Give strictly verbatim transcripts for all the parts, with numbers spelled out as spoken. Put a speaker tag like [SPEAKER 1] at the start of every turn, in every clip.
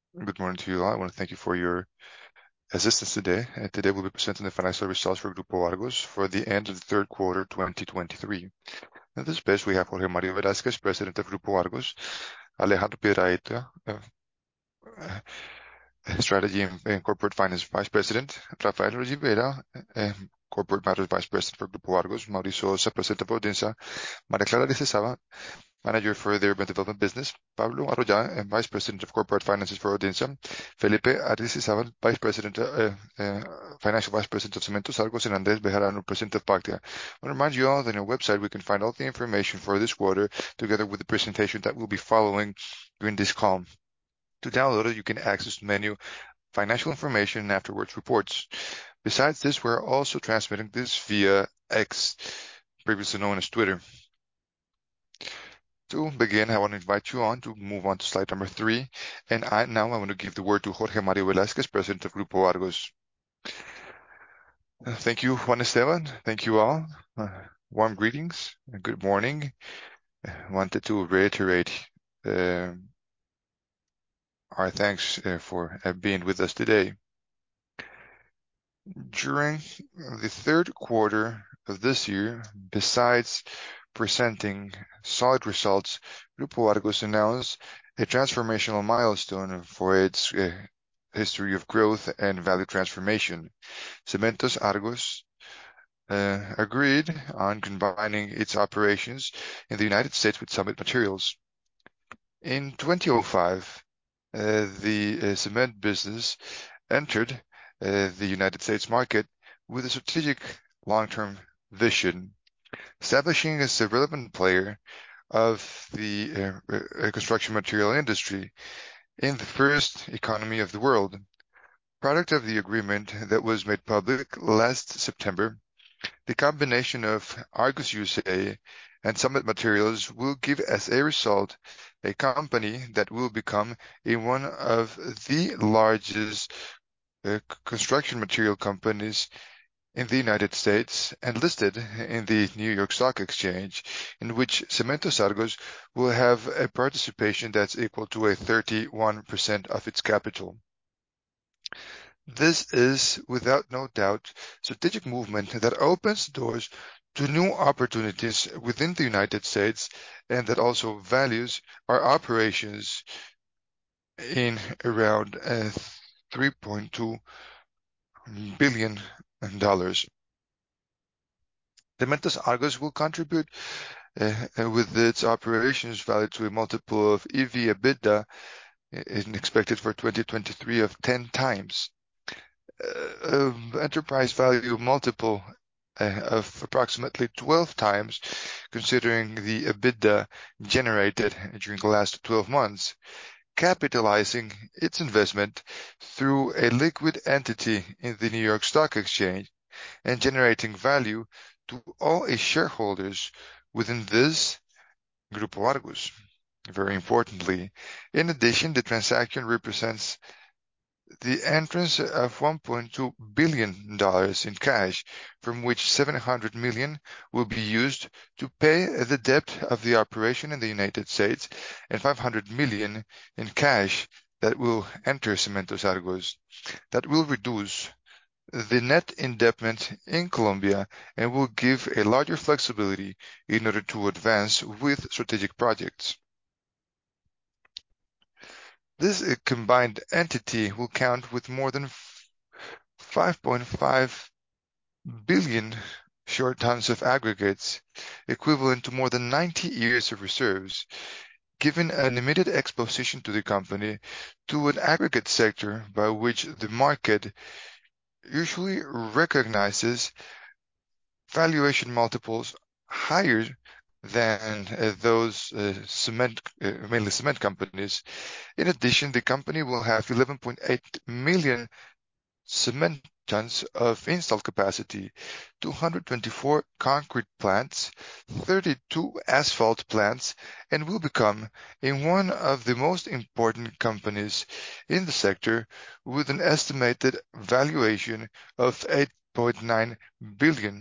[SPEAKER 1] Good morning to you all. I want to thank you for your assistance today. Uh, today we'll be presenting the financial results for Grupo Argos for the end of the third quarter twenty twenty-three. In this page, we have Jorge Mario Velázquez, President of Grupo Argos, Alejandro Piedrahita, uh, uh, Strategy and, and Corporate Finance Vice President, Rafael Rivera, uh, Corporate Matters Vice President for Grupo Argos, Mauricio Sosa, President of Audiencia, María Clara Lizezaba, Manager for the Urban Development Business, Pablo Arroya, uh, Vice President of Corporate Finances for Audiencia, Felipe Arrizabal, Vice President, uh, uh, Financial Vice President of Cementos Argos, and Andrés Bejarano, President of Pactia. I want to remind you all that on our website we can find all the information for this quarter together with the presentation that we'll be following during this call. To download it, you can access the menu Financial Information and afterwards Reports. Besides this, we're also transmitting this via X, previously known as Twitter. To begin, I want to invite you on to move on to slide number three. And I, now I want to give the word to Jorge Mario Velázquez, President of Grupo Argos. Uh, Thank you, Juan Esteban. Thank you all. Uh, warm greetings. and Good morning. I wanted to reiterate uh, our thanks uh, for uh, being with us today. During the third quarter of this year, besides presenting solid results, Grupo Argos announced a transformational milestone for its uh, history of growth and value transformation. Cementos Argos uh, agreed on combining its operations in the United States with Summit Materials. In twenty oh five, uh, the uh, cement business entered uh, the United States market with a strategic long-term vision, establishing as a relevant player of the uh, uh, construction material industry in the first economy of the world. Product of the agreement that was made public last September, the combination of Argos U S A and Summit Materials will give as a result a company that will become a one of the largest uh, construction material companies in the United States and listed in the New York Stock Exchange, in which Cementos Argos will have a participation that's equal to a thirty-one percent of its capital. This is, without no doubt, strategic movement that opens doors to new opportunities within the United States and that also values our operations in around uh, three point two billion dollars. Cementos Argos will contribute uh, uh, with its operations valued to a multiple of E V/EBITDA uh, expected for twenty twenty-three of ten times. Uh, um, enterprise value multiple uh, of approximately twelve times, considering the EBITDA generated during the last twelve months, capitalizing its investment through a liquid entity in the New York Stock Exchange and generating value to all its shareholders within this Grupo Argos. Very importantly, in addition, the transaction represents the entrance of one point two billion dollars in cash, from which seven hundred million dollars will be used to pay the debt of the operation in the United States and five hundred million dollars in cash that will enter Cementos Argos. That will reduce the net indebtedness in Colombia and will give a larger flexibility in order to advance with strategic projects. This uh, combined entity will count with more than five point five billion short tons of aggregates, equivalent to more than ninety years of reserves, giving an immediate exposition to the company to an aggregate sector by which the market usually recognizes valuation multiples higher than uh, those uh, cement, uh, mainly cement companies. In addition, the company will have eleven point eight million cement tons of installed capacity, two hundred twenty-four concrete plants, thirty-two asphalt plants, and will become in one of the most important companies in the sector with an estimated valuation of eight point nine billion dollars.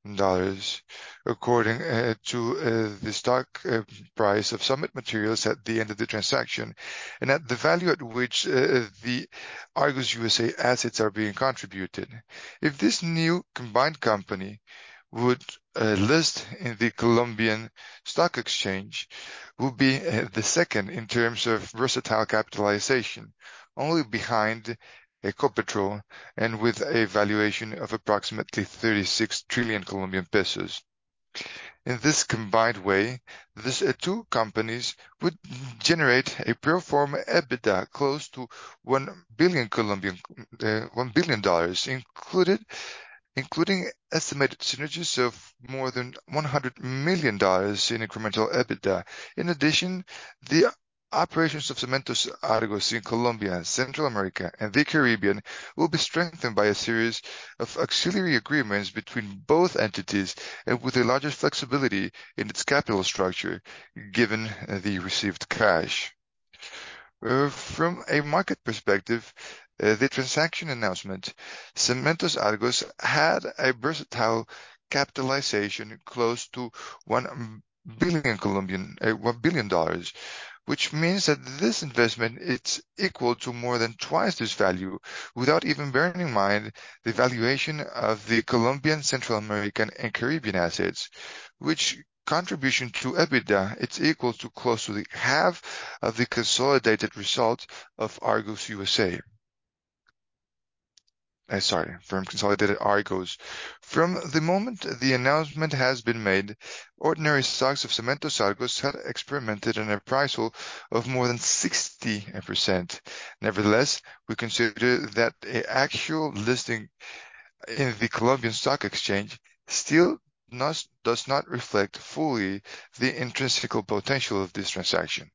[SPEAKER 1] dollars, according uh, to uh, the stock uh, price of Summit Materials at the end of the transaction, and at the value at which uh, the Argos U S A assets are being contributed. If this new combined company would uh, list in the Colombian Stock Exchange, would be uh, the second in terms of versatile capitalization, only behind Ecopetrol, and with a valuation of approximately thirty-six trillion Colombian pesos. In this combined way, these uh, two companies would generate a pro forma EBITDA close to one billion Colombian uh, one billion dollars, included including estimated synergies of more than one hundred million dollars in incremental EBITDA. In addition, the operations of Cementos Argos in Colombia, Central America, and the Caribbean will be strengthened by a series of auxiliary agreements between both entities and with a larger flexibility in its capital structure, given the received cash. Uh, From a market perspective, uh, the transaction announcement, Cementos Argos had a versatile capitalization close to one billion Colombian, uh, one billion dollars, which means that this investment is equal to more than twice this value, without even bearing in mind the valuation of the Colombian, Central American, and Caribbean assets, which contribution to EBITDA, it's equal to close to the half of the consolidated result of Argos U S A. Uh, sorry, from Consolidated Argos. From the moment the announcement has been made, ordinary stocks of Cementos Argos had experimented an appraisal of more than sixty percent. Nevertheless, we consider that the actual listing in the Colombian Stock Exchange still not, does not reflect fully the intrinsic potential of this transaction.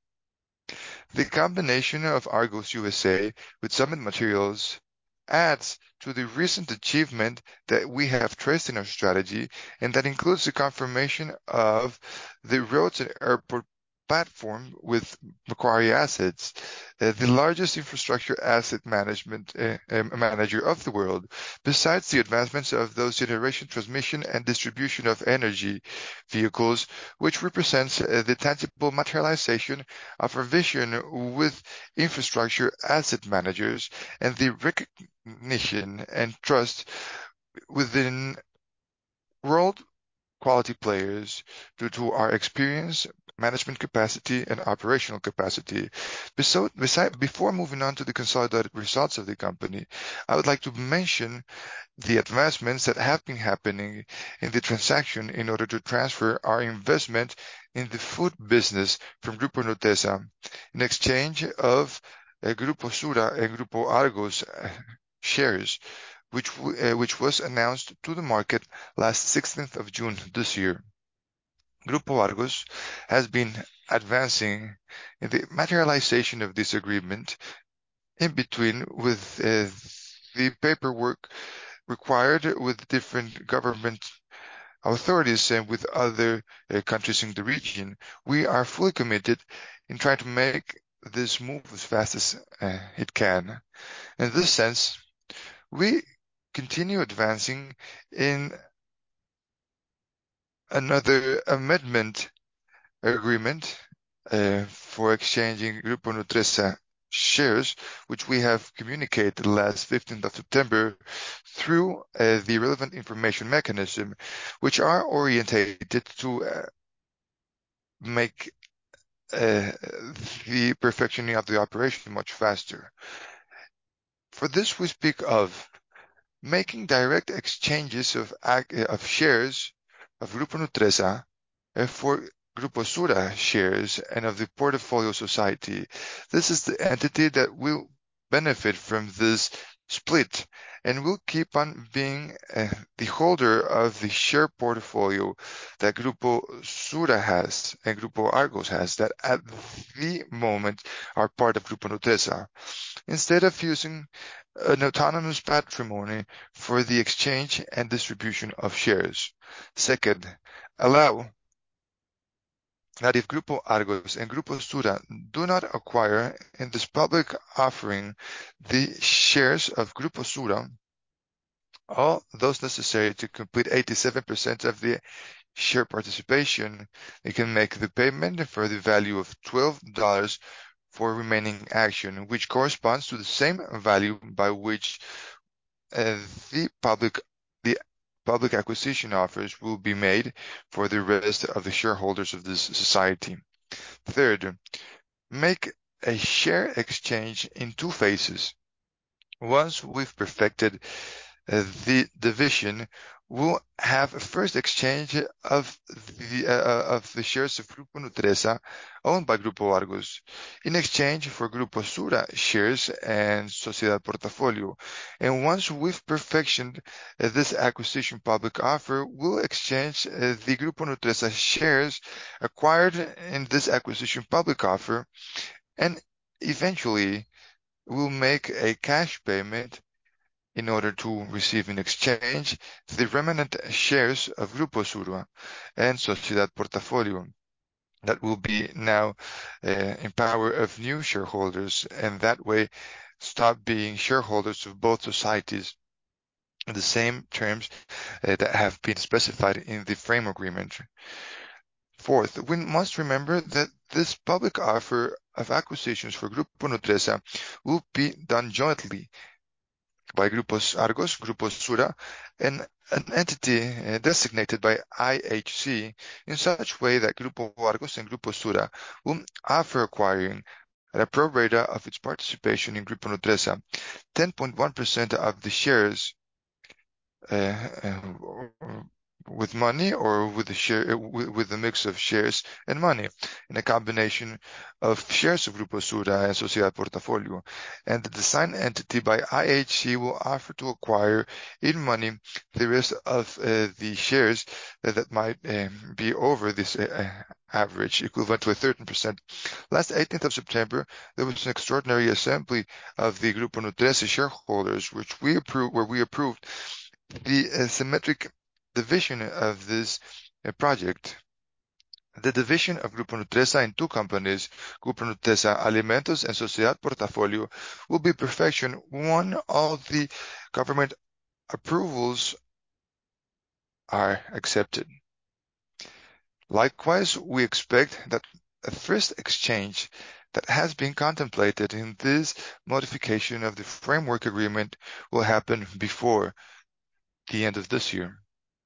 [SPEAKER 1] The combination of Argos U S A with Summit Materials adds to the recent achievement that we have traced in our strategy, and that includes the confirmation of the roads and airport platform with Macquarie Assets, uh, the largest infrastructure asset management uh, uh, manager of the world, besides the advancements of those generation, transmission, and distribution of energy vehicles, which represents uh, the tangible materialization of our vision with infrastructure asset managers and the recognition and trust within world quality players due to our experience, management capacity, and operational capacity. Beso- beside, before moving on to the consolidated results of the company, I would like to mention the advancements that have been happening in the transaction in order to transfer our investment in the food business from Grupo Nutesa in exchange of uh, Grupo Sura and Grupo Argos uh, shares, which w- uh, which was announced to the market last sixteenth of June this year. Grupo Argos has been advancing in the materialization of this agreement in between with uh, the paperwork required with different government authorities and with other uh, countries in the region. We are fully committed in trying to make this move as fast as uh, it can. In this sense, we continue advancing in another amendment agreement uh, for exchanging Grupo Nutresa shares, which we have communicated last fifteenth of September through uh, the relevant information mechanism, which are orientated to uh, make uh, the perfectioning of the operation much faster. For this, we speak of making direct exchanges of, ac- of shares of Grupo Nutresa uh, for Grupo Sura shares and of the Portfolio Society. This is the entity that will benefit from this split and will keep on being uh, the holder of the share portfolio that Grupo Sura has and Grupo Argos has, that at the moment are part of Grupo Nutesa, instead of using an autonomous patrimony for the exchange and distribution of shares. Second, allow that if Grupo Argos and Grupo Sura do not acquire in this public offering the shares of Grupo Sura, all those necessary to complete eighty-seven percent of the share participation. They can make the payment for the value of twelve dollars for remaining action, which corresponds to the same value by which uh, the public the public acquisition offers will be made for the rest of the shareholders of this society. Third, make a share exchange in two phases. Once we've perfected uh, the division, we'll have a first exchange of the uh, uh, of the shares of Grupo Nutresa owned by Grupo Argos in exchange for Grupo Sura shares and Sociedad Portafolio. And once we've perfected uh, this acquisition public offer, we'll exchange uh, the Grupo Nutresa shares acquired in this acquisition public offer, and eventually we'll make a cash payment in order to receive in exchange the remnant shares of Grupo Surua and Sociedad Portafolio that will be now uh, in power of new shareholders, and that way stop being shareholders of both societies in the same terms uh, that have been specified in the frame agreement. Fourth, we must remember that this public offer of acquisitions for Grupo Nutresa will be done jointly by Grupos Argos, Grupo Sura, and an entity uh, designated by I H C in such way that Grupo Argos and Grupo Sura will offer acquiring at a pro rata of its participation in Grupo Nutresa ten point one percent of the shares uh, uh, with money or with a share with, with a mix of shares and money in a combination of shares of Grupo Sura and Sociedad Portafolio, and the design entity by I H C will offer to acquire in money the rest of uh, the shares that, that might uh, be over this uh, average, equivalent to a thirteen percent. Last eighteenth of September, there was an extraordinary assembly of the Grupo Nutresa shareholders, which we approved, where we approved the uh, symmetric division of this uh, project. The division of Grupo Nutresa in two companies, Grupo Nutresa Alimentos and Sociedad Portafolio, will be perfection when all the government approvals are accepted. Likewise, we expect that a first exchange that has been contemplated in this modification of the framework agreement will happen before the end of this year.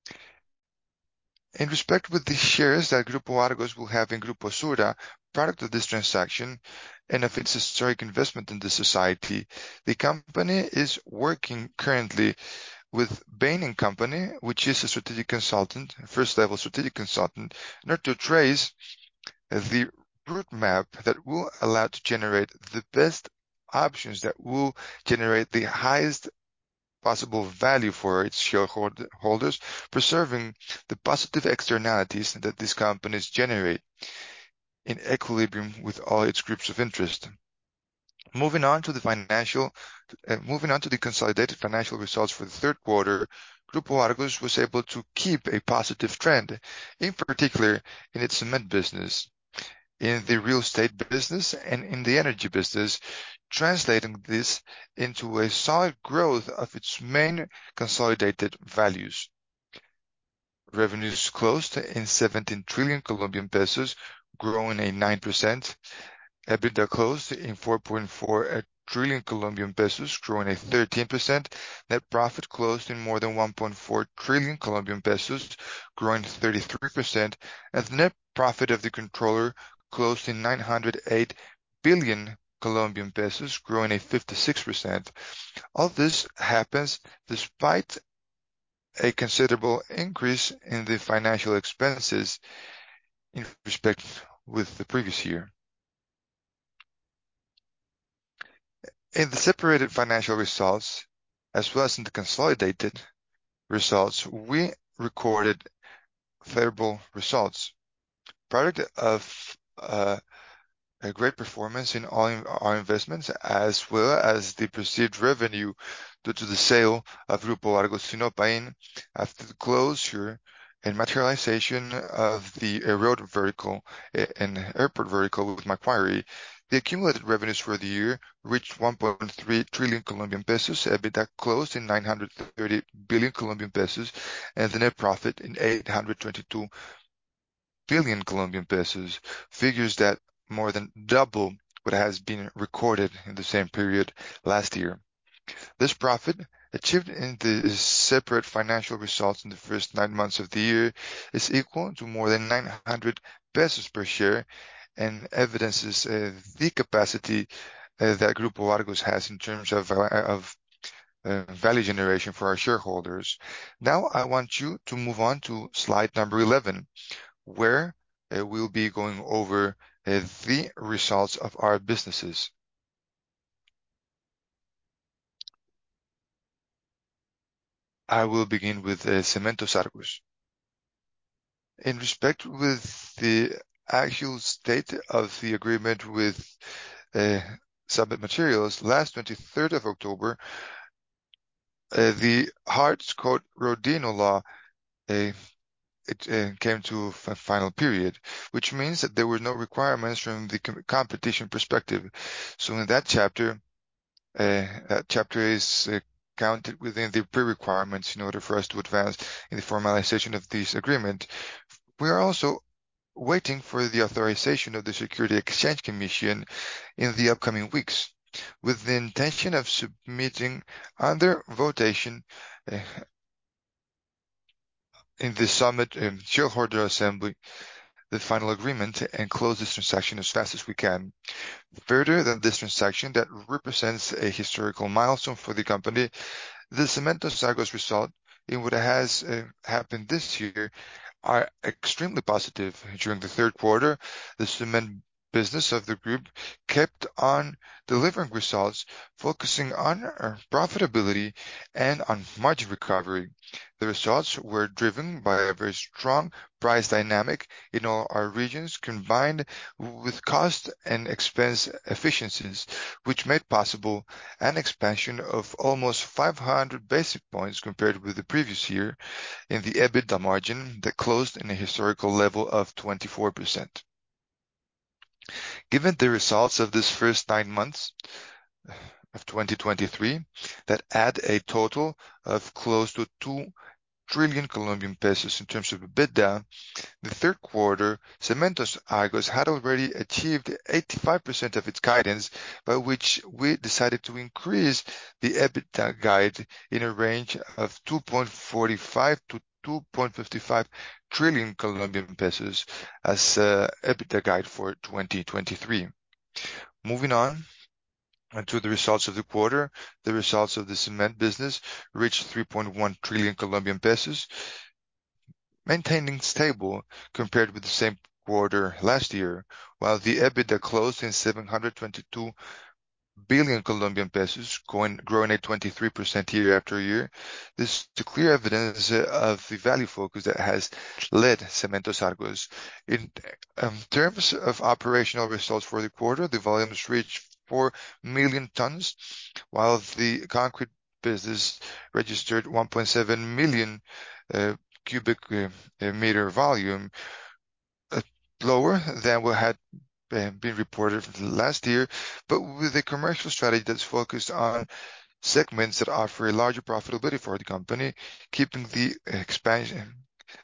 [SPEAKER 1] In respect with the shares that Grupo Argos will have in Grupo Sura, product of this transaction and of its historic investment in the society, the company is working currently with Bain and Company, which is a strategic consultant, first level strategic consultant, in order to trace the route map that will allow to generate the best options that will generate the highest possible value for its shareholders, preserving the positive externalities that these companies generate in equilibrium with all its groups of interest. Moving on to the financial, uh, moving on to the consolidated financial results for the third quarter, Grupo Argos was able to keep a positive trend, in particular in its cement business, in the real estate business, and in the energy business, translating this into a solid growth of its main consolidated values. Revenues closed in seventeen trillion Colombian pesos, growing a nine percent. EBITDA closed in four point four trillion Colombian pesos, growing a thirteen percent. Net profit closed in more than one point four trillion Colombian pesos, growing thirty-three percent. And the net profit of the controller closed in nine hundred eight billion Colombian pesos, growing a fifty-six percent. All this happens despite a considerable increase in the financial expenses in respect with the previous year. In the separated financial results, as well as in the consolidated results, we recorded favorable results. Product of uh, a great performance in all our investments, as well as the perceived revenue due to the sale of Grupo Argos Sinopain after the closure and materialization of the road vertical and airport vertical with Macquarie. The accumulated revenues for the year reached one point three trillion Colombian pesos, EBITDA closed in nine hundred thirty billion Colombian pesos, and the net profit in eight hundred twenty-two billion Colombian pesos, figures that more than double what has been recorded in the same period last year. This profit, achieved in the separate financial results in the first nine months of the year, is equal to more than nine hundred pesos per share and evidences uh, the capacity uh, that Grupo Argos has in terms of, uh, of uh, value generation for our shareholders. Now I want you to move on to slide number eleven, where uh, we'll be going over uh, the results of our businesses. I will begin with uh, Cementos Argos. In respect with the actual state of the agreement with uh, Summit Materials, last twenty-third of October, uh, the Hart-Scott-Rodino law uh, it uh, came to a final period, which means that there were no requirements from the com competition perspective. So in that chapter, uh, that chapter is uh, counted within the pre-requirements in order for us to advance in the formalization of this agreement. We are also waiting for the authorization of the Security Exchange Commission in the upcoming weeks, with the intention of submitting under votation uh, in the Summit um, Shareholder Assembly the final agreement and close this transaction as fast as we can. Further than this transaction that represents a historical milestone for the company, the Cementos Argos result in what has uh, happened this year are extremely positive. During the third quarter, the cement business of the group kept on delivering results, focusing on profitability and on margin recovery. The results were driven by a very strong price dynamic in all our regions, combined with cost and expense efficiencies, which made possible an expansion of almost five hundred basis points compared with the previous year in the EBITDA margin that closed in a historical level of twenty-four percent. Given the results of this first nine months of twenty twenty-three that add a total of close to two trillion Colombian pesos in terms of EBITDA, the third quarter, Cementos Argos had already achieved eighty-five percent of its guidance, by which we decided to increase the EBITDA guide in a range of two point four five to two point five five trillion Colombian pesos as uh, EBITDA guide for twenty twenty-three. Moving on to the results of the quarter, the results of the cement business reached three point one trillion Colombian pesos, maintaining stable compared with the same quarter last year, while the EBITDA closed in seven hundred twenty-two billion Colombian pesos, going, growing at twenty-three percent year after year. This is clear evidence of the value focus that has led Cementos Argos. In um, terms of operational results for the quarter, the volumes reached four million tons, while the concrete business registered one point seven million uh, cubic uh, meter volume, uh, lower than what had been reported last year, but with a commercial strategy that's focused on segments that offer a larger profitability for the company, keeping the expansion,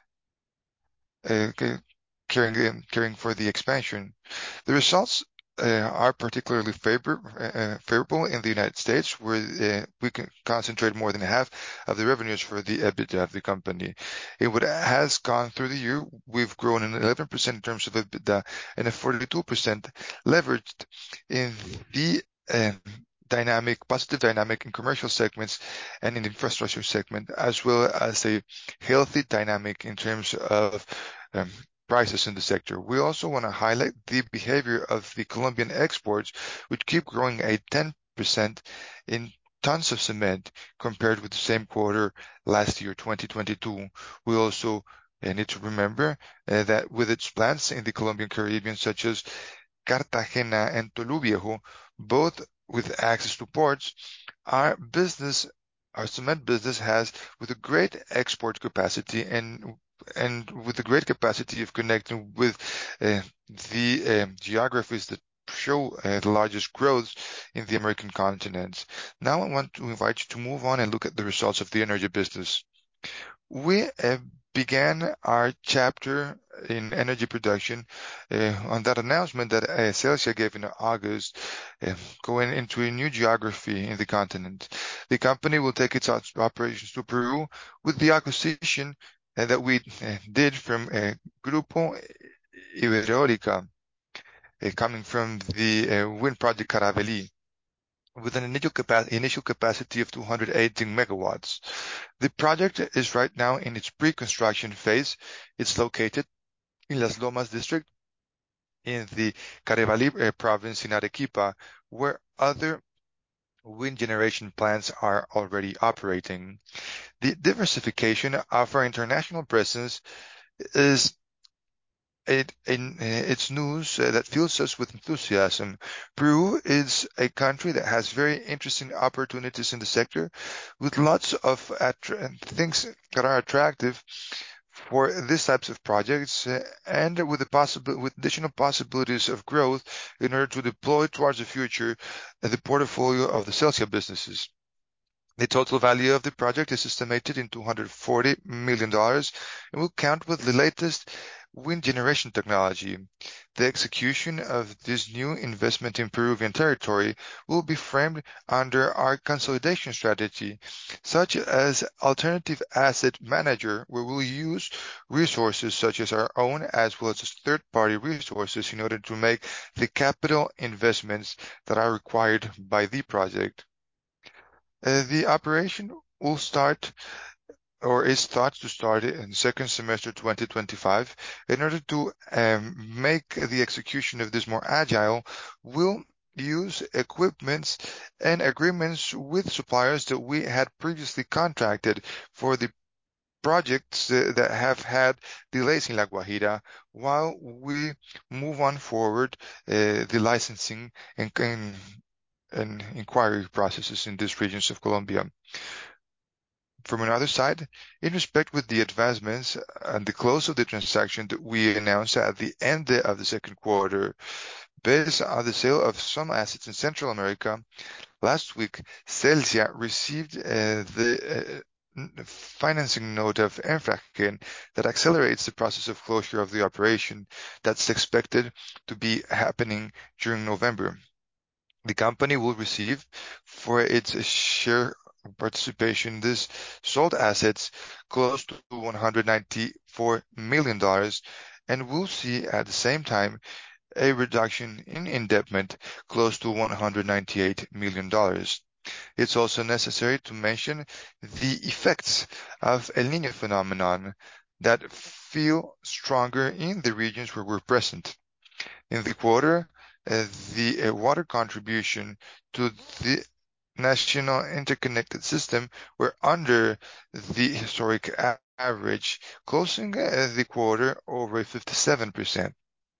[SPEAKER 1] uh, caring, caring for the expansion. The results uh, are particularly favor, uh, favorable in the United States, where uh, we can concentrate more than half of the revenues for the EBITDA of the company. In what has gone through the year, we've grown an eleven percent in terms of EBITDA and a forty-two percent leveraged in the um, dynamic, positive dynamic in commercial segments and in the infrastructure segment, as well as a healthy dynamic in terms of um, prices in the sector. We also want to highlight the behavior of the Colombian exports, which keep growing at ten percent in tons of cement compared with the same quarter last year, twenty twenty-two. We also uh, need to remember uh, that with its plants in the Colombian Caribbean, such as Cartagena and Tolú Viejo, both with access to ports, our business, our cement business has with a great export capacity and and with the great capacity of connecting with uh, the um, geographies that show uh, the largest growth in the American continent. Now I want to invite you to move on and look at the results of the energy business. We uh, began our chapter in energy production uh, on that announcement that uh, Celsia gave in August, uh, going into a new geography in the continent. The company will take its operations to Peru with the acquisition uh, that we uh, did from uh, Grupo Iberoica, uh, coming from the uh, wind project Caravelí, with an initial, capa initial capacity of two hundred eighteen megawatts. The project is right now in its pre-construction phase. It's located in Las Lomas district in the Carabalí uh, province in Arequipa, where other wind generation plants are already operating. The diversification of our international presence is It, in, it's news uh, that fills us with enthusiasm. Peru is a country that has very interesting opportunities in the sector, with lots of attra- things that are attractive for these types of projects, uh, and with the possible with additional possibilities of growth in order to deploy towards the future uh, the portfolio of the Celsia businesses. The total value of the project is estimated in two hundred forty million dollars and will count with the latest wind generation technology. The execution of this new investment in Peruvian territory will be framed under our consolidation strategy, such as alternative asset manager, where we'll use resources such as our own as well as third-party resources in order to make the capital investments that are required by the project. Uh, the operation will start or is thought to start in second semester twenty twenty-five. In order to um, make the execution of this more agile, we'll use equipments and agreements with suppliers that we had previously contracted for the projects uh, that have had delays in La Guajira while we move on forward uh, the licensing and, and and inquiry processes in these regions of Colombia. From another side, in respect with the advancements and the close of the transaction that we announced at the end of the second quarter, based on the sale of some assets in Central America, last week, Celsia received uh, the uh, financing note of Enfragen that accelerates the process of closure of the operation that's expected to be happening during November. The company will receive for its share participation this sold assets close to one hundred ninety-four million dollars and will see at the same time a reduction in indebtment close to one hundred ninety-eight million dollars. It's also necessary to mention the effects of El Niño phenomenon that feel stronger in the regions where we're present. In the quarter, uh, the uh, water contribution to the national interconnected system were under the historic a- average, closing uh, the quarter over fifty-seven percent.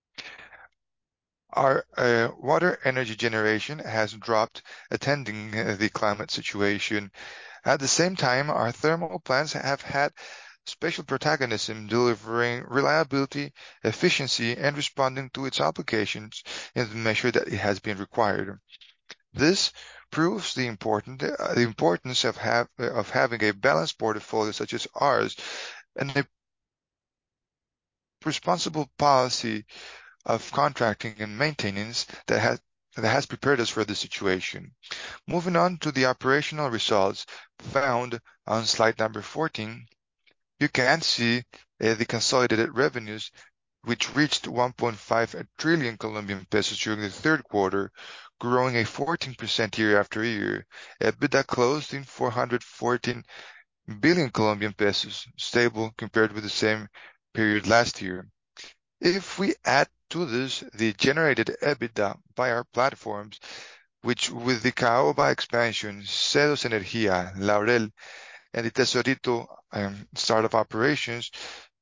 [SPEAKER 1] Our uh, water energy generation has dropped, attending uh, the climate situation. At the same time, our thermal plants have had special protagonism, delivering reliability, efficiency, and responding to its obligations in the measure that it has been required. This proves the important uh, the importance of have of having a balanced portfolio such as ours and a responsible policy of contracting and maintenance that has that has prepared us for this situation. Moving on to the operational results found on slide number fourteen, you can see uh, the consolidated revenues, which reached one point five trillion Colombian pesos during the third quarter, growing a fourteen percent year after year. EBITDA closed in four hundred fourteen billion Colombian pesos, stable compared with the same period last year. If we add to this the generated EBITDA by our platforms, which with the Caoba expansion, Cedos Energía, Laurel, and the Tesorito um, startup operations,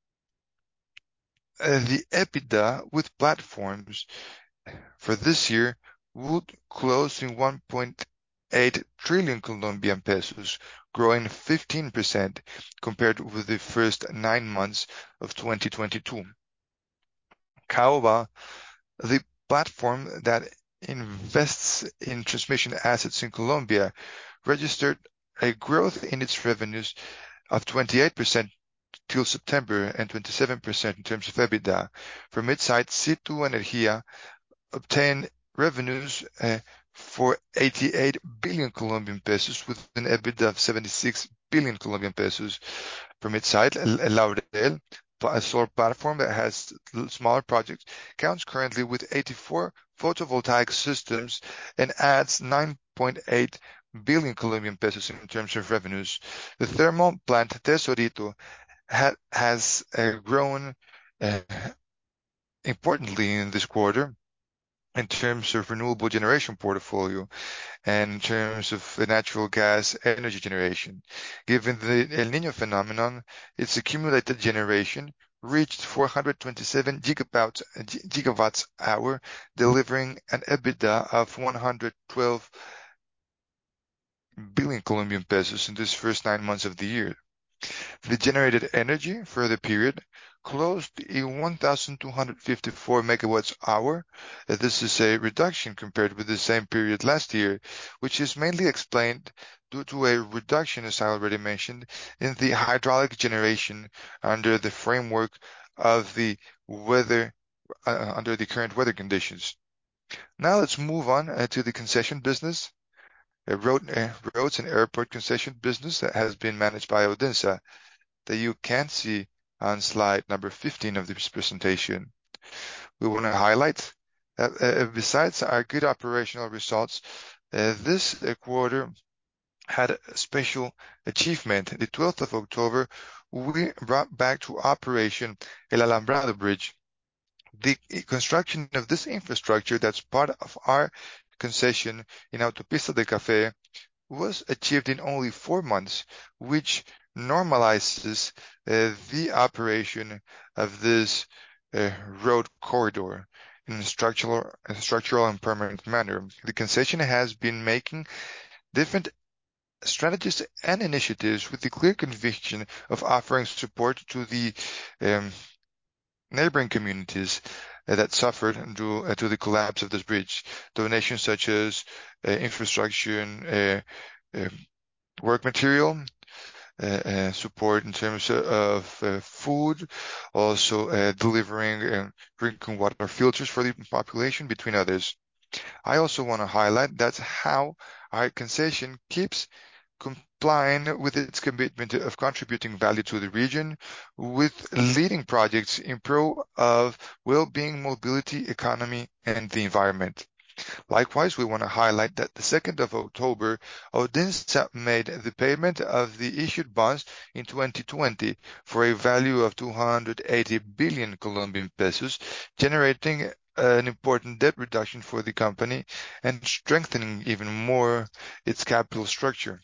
[SPEAKER 1] uh, the EBITDA with platforms for this year would close in one point eight trillion Colombian pesos, growing fifteen percent compared with the first nine months of twenty twenty-two. Caoba, the platform that invests in transmission assets in Colombia, registered a growth in its revenues of twenty-eight percent till September and twenty-seven percent in terms of EBITDA. From its side, Situ Energía obtained revenues uh, for eighty-eight billion Colombian pesos with an EBITDA of seventy-six billion Colombian pesos. From its side, Laurel, a solar platform that has smaller projects, counts currently with eighty-four photovoltaic systems and adds nine point eight billion Colombian pesos in terms of revenues. The thermal plant Tesorito ha has uh, grown uh, importantly in this quarter in terms of renewable generation portfolio and in terms of natural gas energy generation. Given the El Niño phenomenon, its accumulated generation reached four hundred twenty-seven gigawatts, gigawatts hour, delivering an EBITDA of one hundred twelve billion Colombian pesos in this first nine months of the year. The generated energy for the period closed in one thousand two hundred fifty-four megawatts hour. This is a reduction compared with the same period last year, which is mainly explained due to a reduction, as I already mentioned, in the hydraulic generation under the framework of the weather, uh, under the current weather conditions. Now let's move on uh, to the concession business, a road, uh, roads and airport concession business that has been managed by Odensa, that you can see on slide number fifteen of this presentation. We want to highlight that uh, besides our good operational results, uh, this uh, quarter had a special achievement. The twelfth of October, we brought back to operation El Alambrado Bridge. The construction of this infrastructure that's part of our concession in Autopista del Café was achieved in only four months, which normalizes uh, the operation of this uh, road corridor in a structural, a structural and permanent manner. The concession has been making different strategies and initiatives with the clear conviction of offering support to the um, neighboring communities uh, that suffered due uh, to the collapse of this bridge. Donations such as uh, infrastructure, uh, uh, work material, uh, uh, support in terms of uh, food, also uh, delivering uh, drinking water filters for the population, between others. I also want to highlight that's how our concession keeps complying with its commitment of contributing value to the region with leading projects in pro of well-being, mobility, economy, and the environment. Likewise, we want to highlight that the second of October, Odensa made the payment of the issued bonds in twenty twenty for a value of two hundred eighty billion Colombian pesos, generating an important debt reduction for the company and strengthening even more its capital structure.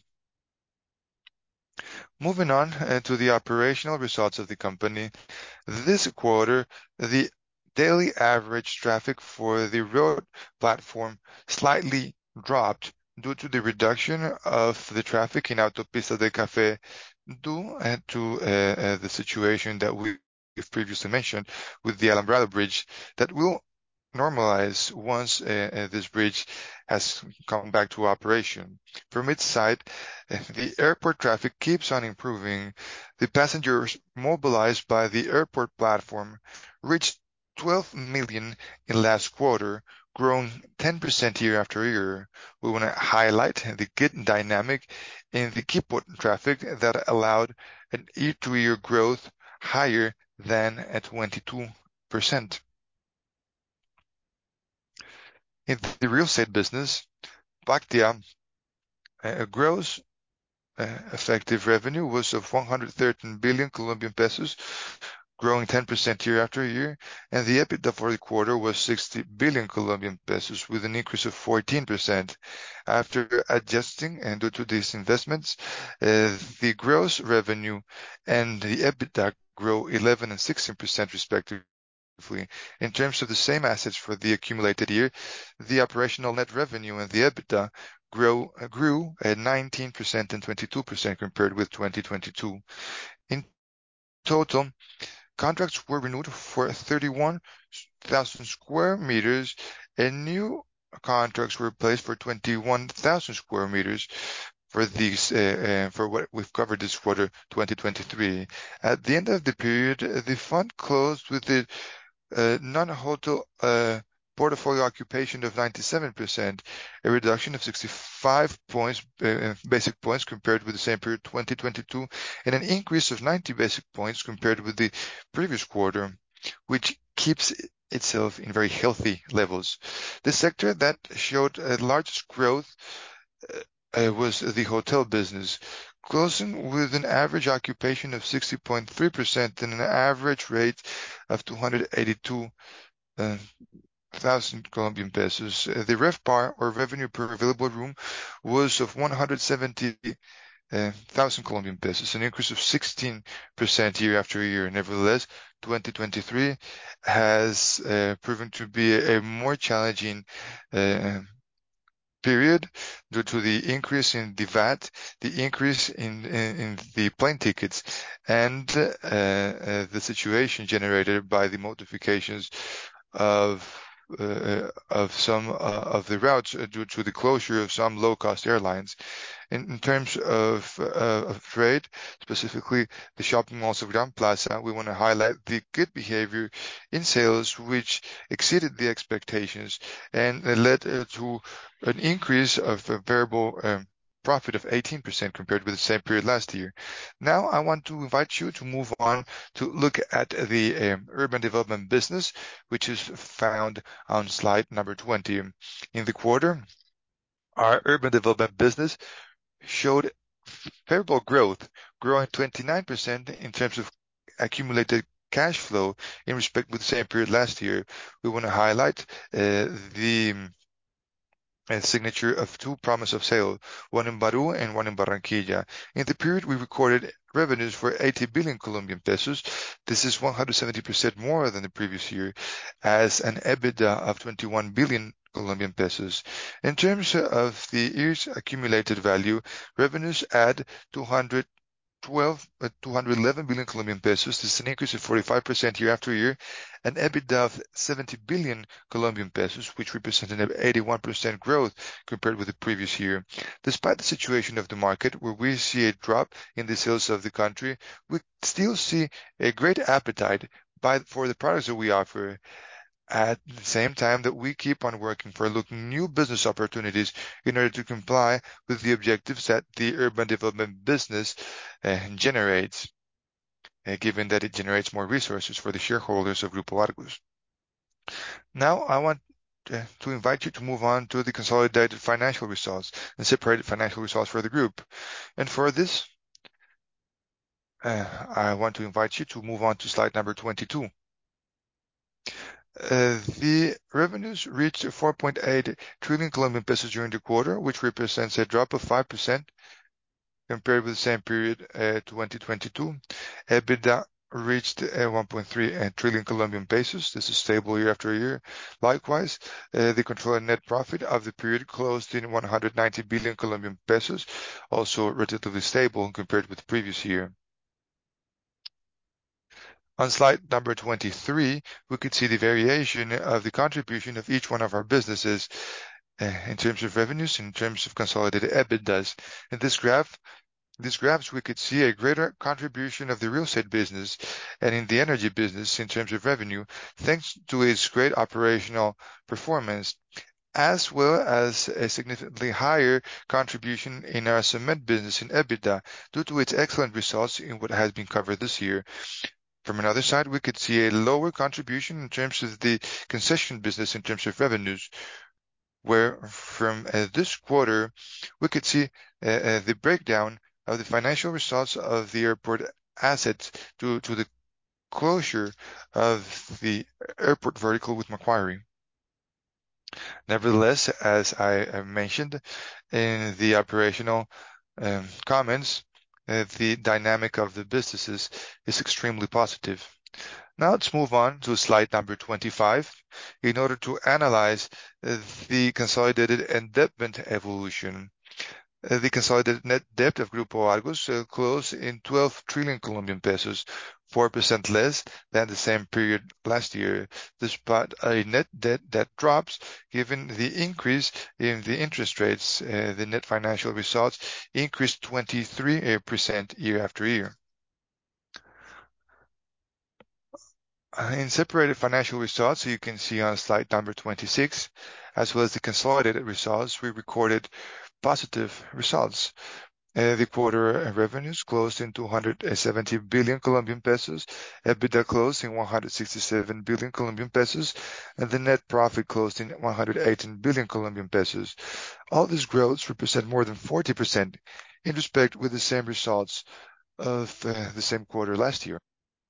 [SPEAKER 1] Moving on uh, to the operational results of the company, this quarter, the daily average traffic for the road platform slightly dropped due to the reduction of the traffic in Autopista del Café due uh, to uh, uh, the situation that we've previously mentioned with the Alambrado Bridge that will normalize once uh, uh, this bridge has come back to operation. From its side, uh, the airport traffic keeps on improving. The passengers mobilized by the airport platform reached twelve million in last quarter, growing ten percent year after year. We want to highlight the good dynamic in the Quito traffic that allowed an year-to-year growth higher than at twenty-two percent. In the real estate business, Pactia uh, gross uh, effective revenue was of one hundred thirteen billion Colombian pesos, growing ten percent year after year, and the EBITDA for the quarter was sixty billion Colombian pesos with an increase of fourteen percent. After adjusting and due to these investments, uh, the gross revenue and the EBITDA grow eleven and sixteen percent respectively. In terms of the same assets for the accumulated year, the operational net revenue and the EBITDA grow, grew at nineteen percent and twenty-two percent compared with twenty twenty-two. In total, contracts were renewed for thirty-one thousand square meters, and new contracts were placed for twenty-one thousand square meters for these, uh, uh, for what we've covered this quarter, twenty twenty-three. At the end of the period, the fund closed with the uh, non-hotel uh, portfolio occupation of ninety-seven percent, a reduction of sixty-five points, uh, basic points compared with the same period twenty twenty-two, and an increase of ninety basic points compared with the previous quarter, which keeps itself in very healthy levels. The sector that showed uh, largest growth uh, was the hotel business, closing with an average occupation of sixty point three percent and an average rate of two hundred eighty-two uh, thousand Colombian pesos. Uh, the RevPAR, or revenue per available room, was of one hundred seventy thousand Colombian pesos, an increase of sixteen percent year after year. Nevertheless, twenty twenty-three has uh, proven to be a, a more challenging uh, period due to the increase in the V A T, the increase in, in, in the plane tickets, and uh, uh, the situation generated by the modifications of uh, of some uh, of the routes uh, due to the closure of some low-cost airlines. In, in terms of, uh, of trade, specifically the shopping malls of Gran Plaza, we want to highlight the good behavior in sales, which exceeded the expectations and uh, led uh, to an increase of a variable um, profit of eighteen percent compared with the same period last year. Now, I want to invite you to move on to look at the um, urban development business, which is found on slide number twenty. In the quarter, our urban development business showed favorable growth, growing twenty-nine percent in terms of accumulated cash flow in respect with the same period last year. We want to highlight uh, the a signature of two promise of sale, one in Baru and one in Barranquilla. In the period, we recorded revenues for eighty billion Colombian pesos. This is one hundred seventy percent more than the previous year, as an EBITDA of twenty-one billion Colombian pesos. In terms of the year's accumulated value, revenues add two hundred twelve, uh, two hundred eleven billion Colombian pesos. This is an increase of forty-five percent year after year, an EBITDA of seventy billion Colombian pesos, which represented an eighty-one percent growth compared with the previous year. Despite the situation of the market, where we see a drop in the sales of the country, we still see a great appetite by, for the products that we offer. At the same time that we keep on working for looking new business opportunities in order to comply with the objectives that the urban development business uh, generates, uh, given that it generates more resources for the shareholders of Grupo Argos. Now, I want uh, to invite you to move on to the consolidated financial results and separated financial results for the group. And for this, uh, I want to invite you to move on to slide number twenty-two. Uh, the revenues reached four point eight trillion Colombian pesos during the quarter, which represents a drop of five percent compared with the same period uh, twenty twenty-two. EBITDA reached uh, one point three uh, trillion Colombian pesos. This is stable year after year. Likewise, uh, the controlled net profit of the period closed in one hundred ninety billion Colombian pesos, also relatively stable compared with the previous year. On slide number twenty-three, we could see the variation of the contribution of each one of our businesses uh, in terms of revenues, in terms of consolidated EBITDAs. In this graph, these graphs, we could see a greater contribution of the real estate business and in the energy business in terms of revenue, thanks to its great operational performance, as well as a significantly higher contribution in our cement business in EBITDA due to its excellent results in what has been covered this year. From another side, we could see a lower contribution in terms of the concession business in terms of revenues, where from uh, this quarter, we could see uh, uh, the breakdown of the financial results of the airport assets due to the closure of the airport vertical with Macquarie. Nevertheless, as I mentioned in the operational um, comments, uh, the dynamic of the businesses is extremely positive. Now let's move on to slide number twenty-five in order to analyze uh, the consolidated indebtedness evolution. Uh, the consolidated net debt of Grupo Argos uh, closed in twelve trillion Colombian pesos, four percent less than the same period last year, despite a net debt that drops given the increase in the interest rates. Uh, the net financial results increased twenty-three percent year after year. In separated financial results, you can see on slide number twenty-six, as well as the consolidated results, we recorded positive results. Uh, the quarter revenues closed in two hundred seventy billion Colombian pesos, EBITDA closed in one hundred sixty-seven billion Colombian pesos, and the net profit closed in one hundred eighteen billion Colombian pesos. All these growths represent more than forty percent in respect with the same results of uh, the same quarter last year.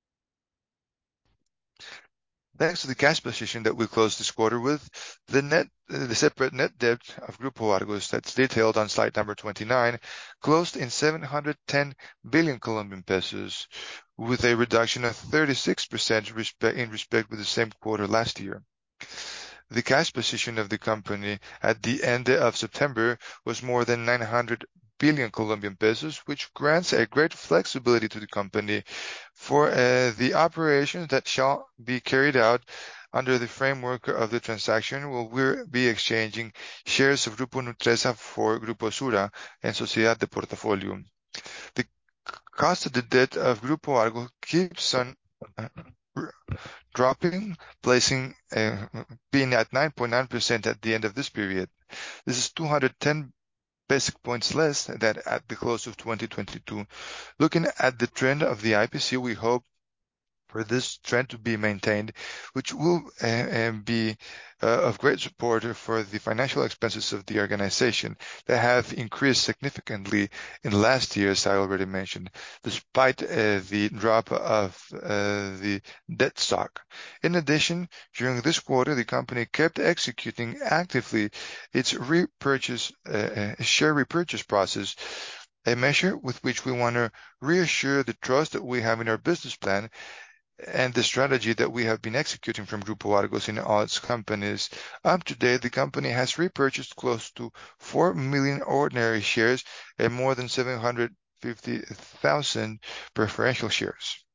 [SPEAKER 1] Thanks to the cash position that we closed this quarter with, the net, the separate net debt of Grupo Argos, that's detailed on slide number twenty-nine, closed in seven hundred ten billion Colombian pesos, with a reduction of thirty-six percent in respect with the same quarter last year. The cash position of the company at the end of September was more than nine hundred billion Colombian pesos, which grants a great flexibility to the company for uh, the operations that shall be carried out under the framework of the transaction. Will we be exchanging shares of Grupo Nutresa for Grupo Sura and Sociedad de Portafolio. The cost of the debt of Grupo Argo keeps on uh, dropping, placing uh, being at nine point nine percent at the end of this period. This is two hundred ten basic points less than at the close of twenty twenty-two. Looking at the trend of the I P C, we hope for this trend to be maintained, which will uh, be uh, of great support for the financial expenses of the organization that have increased significantly in last year, as I already mentioned, despite uh, the drop of uh, the debt stock. In addition, during this quarter, the company kept executing actively its repurchase, uh, share repurchase process, a measure with which we want to reassure the trust that we have in our business plan and the strategy that we have been executing from Grupo Argos in all its companies. Up to date, the company has repurchased close to four million ordinary shares and more than seven hundred fifty thousand preferential shares.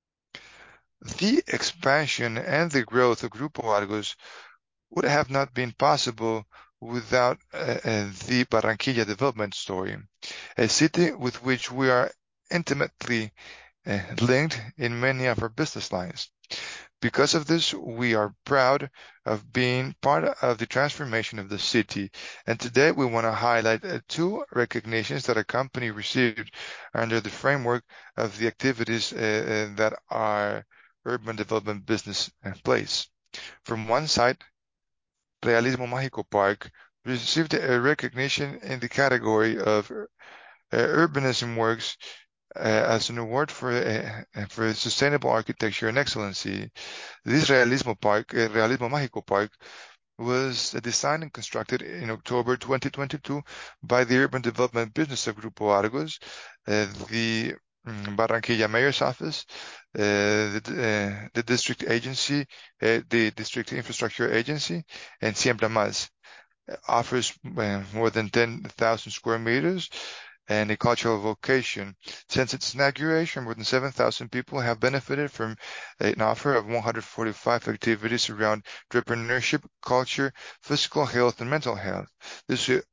[SPEAKER 1] The expansion and the growth of Grupo Argos would have not been possible without uh, uh, the Barranquilla development story, a city with which we are intimately uh, linked in many of our business lines. Because of this, we are proud of being part of the transformation of the city. And today we want to highlight uh, two recognitions that our company received under the framework of the activities uh, uh, that our urban development business uh, plays. From one side, Realismo Mágico Park received a recognition in the category of uh, urbanism works uh, as an award for uh, for sustainable architecture and excellency. This Realismo Park, uh, Realismo Mágico Park, was designed and constructed in October twenty twenty-two by the Urban Development Business of Grupo Argos, uh, the um, Barranquilla Mayor's Office, uh, the, uh, the district agency, uh, the district infrastructure agency, and Siembra Más. Offers uh, more than ten thousand square meters and a cultural vocation. Since its inauguration, more than seven thousand people have benefited from an offer of one hundred forty-five activities around entrepreneurship, culture, physical health, and mental health. This is a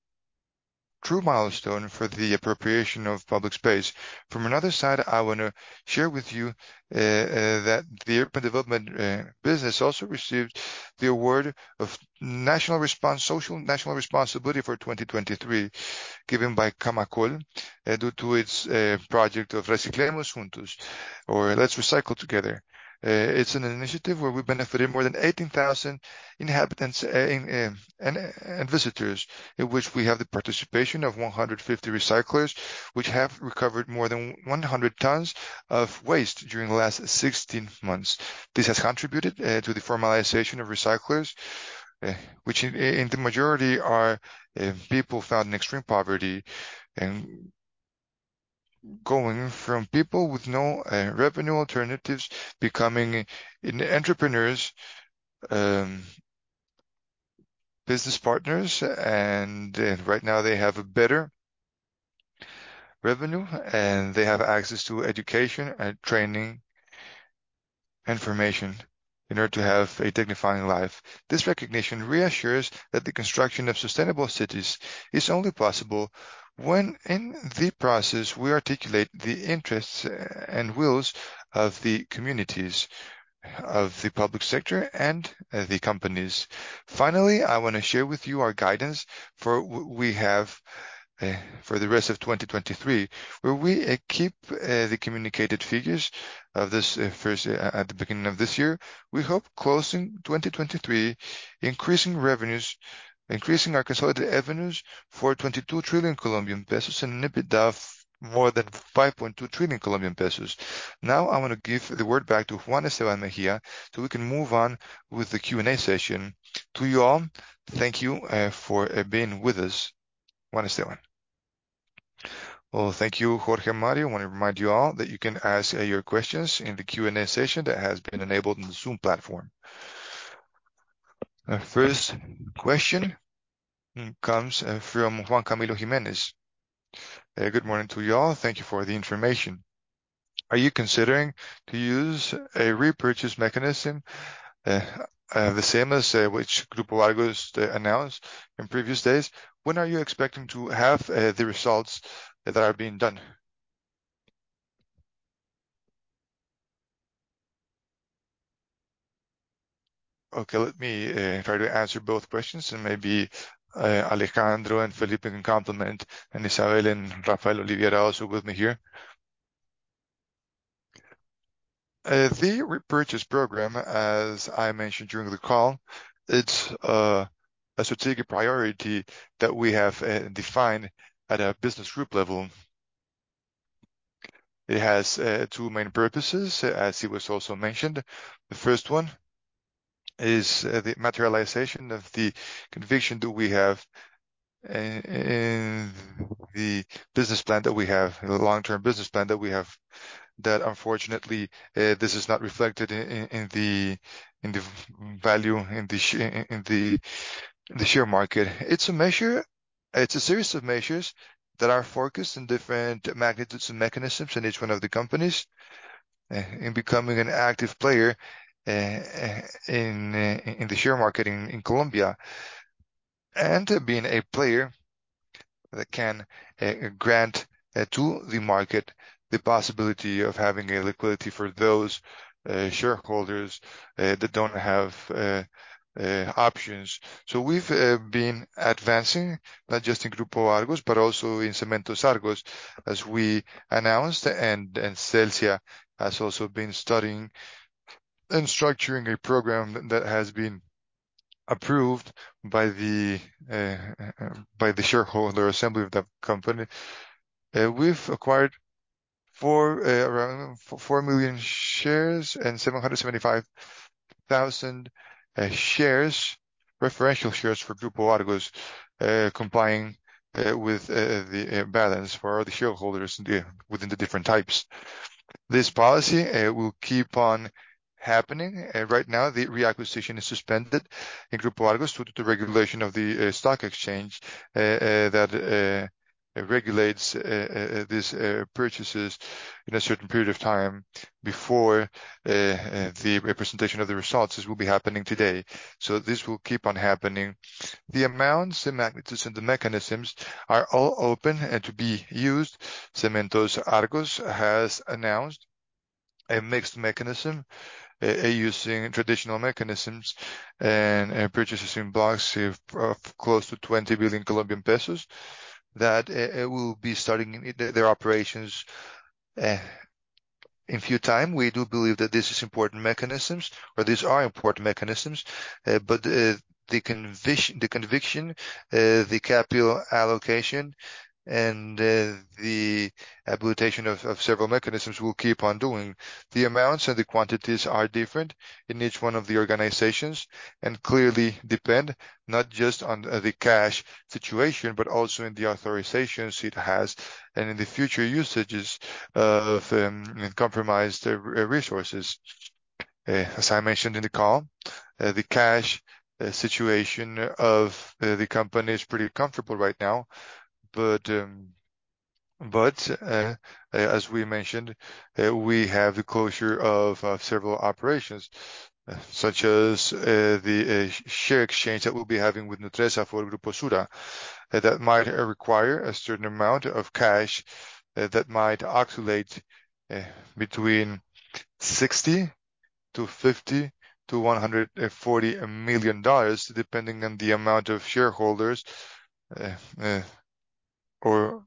[SPEAKER 1] true milestone for the appropriation of public space. From another side, I want to share with you uh, uh, that the urban development uh, business also received the award of national response, social national responsibility for twenty twenty-three, given by Camacol uh, due to its uh, project of Reciclemos Juntos, or Let's Recycle Together. Uh, it's an initiative where we benefited more than eighteen thousand inhabitants uh, in, uh, and, and visitors, in which we have the participation of one hundred fifty recyclers, which have recovered more than one hundred tons of waste during the last sixteen months. This has contributed uh, to the formalization of recyclers, uh, which in, in the majority are uh, people found in extreme poverty, and going from people with no uh, revenue alternatives becoming in entrepreneurs, um, business partners, and uh, right now they have a better revenue and they have access to education and training information in order to have a dignifying life. This recognition reassures that the construction of sustainable cities is only possible when in the process we articulate the interests and wills of the communities, of the public sector, and uh, the companies. Finally, I want to share with you our guidance for w- we have uh, for the rest of twenty twenty-three, where we uh, keep uh, the communicated figures of this uh, first uh, at the beginning of this year. We hope closing twenty twenty-three, increasing revenues, increasing our consolidated revenues for twenty-two trillion Colombian pesos and an EBITDA of more than five point two trillion Colombian pesos. Now I want to give the word back to Juan Esteban Mejia so we can move on with the Q and A session. To you all, thank you uh, for uh, being with us. Juan Esteban. Well, thank you, Jorge Mario. I want to remind you all that you can ask uh, your questions in the Q and A session that has been enabled in the Zoom platform. The first question comes uh, from Juan Camilo Jimenez. Uh, good morning to you all. Thank you for the information. Are you considering to use a repurchase mechanism uh, uh, the same as uh, which Grupo Argos uh, announced in previous days? When are you expecting to have uh, the results that are being done? Okay, let me uh, try to answer both questions, and maybe uh, Alejandro and Felipe can complement, and Isabel and Rafael Oliveira also with me here. Uh, the repurchase program, as I mentioned during the call, it's uh, a strategic priority that we have uh, defined at a business group level. It has uh, two main purposes, as it was also mentioned. The first one is uh, the materialization of the conviction that we have in, in the business plan that we have, the long-term business plan that we have, that unfortunately uh, this is not reflected in, in, in the in the value in the sh- in the in the share market. It's a measure, it's a series of measures that are focused in different magnitudes and mechanisms in each one of the companies, uh, in becoming an active player uh, uh, in uh, in the share market in, in Colombia, and uh, being a player that can uh, grant uh, to the market the possibility of having a liquidity for those uh, shareholders uh, that don't have uh, uh, options. So we've uh, been advancing not just in Grupo Argos, but also in Cementos Argos, as we announced, and, and Celsia has also been studying and structuring a program that has been approved by the uh, uh, by the shareholder assembly of the company. Uh, we've acquired four uh, around four million shares and seven hundred seventy-five thousand uh, shares, preferential shares for Grupo Argos, uh, complying uh, with uh, the uh, balance for all the shareholders in the, within the different types. This policy uh, will keep on happening. Uh, right now, the reacquisition is suspended in Grupo Argos due to the regulation of the uh, stock exchange uh, uh, that uh, regulates uh, uh, these uh, purchases in a certain period of time before uh, uh, the representation of the results. This will be happening today. So this will keep on happening. The amounts, the magnitudes, and the mechanisms are all open and to be used. Cementos Argos has announced a mixed mechanism, uh, using traditional mechanisms and uh, purchases in blocks of, of close to twenty billion Colombian pesos that uh, will be starting their operations uh, in few time. We do believe that this is important mechanisms, or these are important mechanisms, uh, but uh, the conviction, the conviction, uh, the capital allocation, and uh, the habilitation of, of several mechanisms will keep on doing. The amounts and the quantities are different in each one of the organizations and clearly depend not just on uh, the cash situation, but also in the authorizations it has and in the future usages of um, compromised uh, resources. Uh, as I mentioned in the call, uh, the cash uh, situation of uh, the company is pretty comfortable right now, but um, But uh, as we mentioned, uh, we have the closure of uh, several operations, uh, such as uh, the uh, share exchange that we'll be having with Nutresa for Grupo Sura, uh, that might uh, require a certain amount of cash uh, that might oscillate uh, between sixty to fifty to one hundred forty million dollars, depending on the amount of shareholders uh, uh, or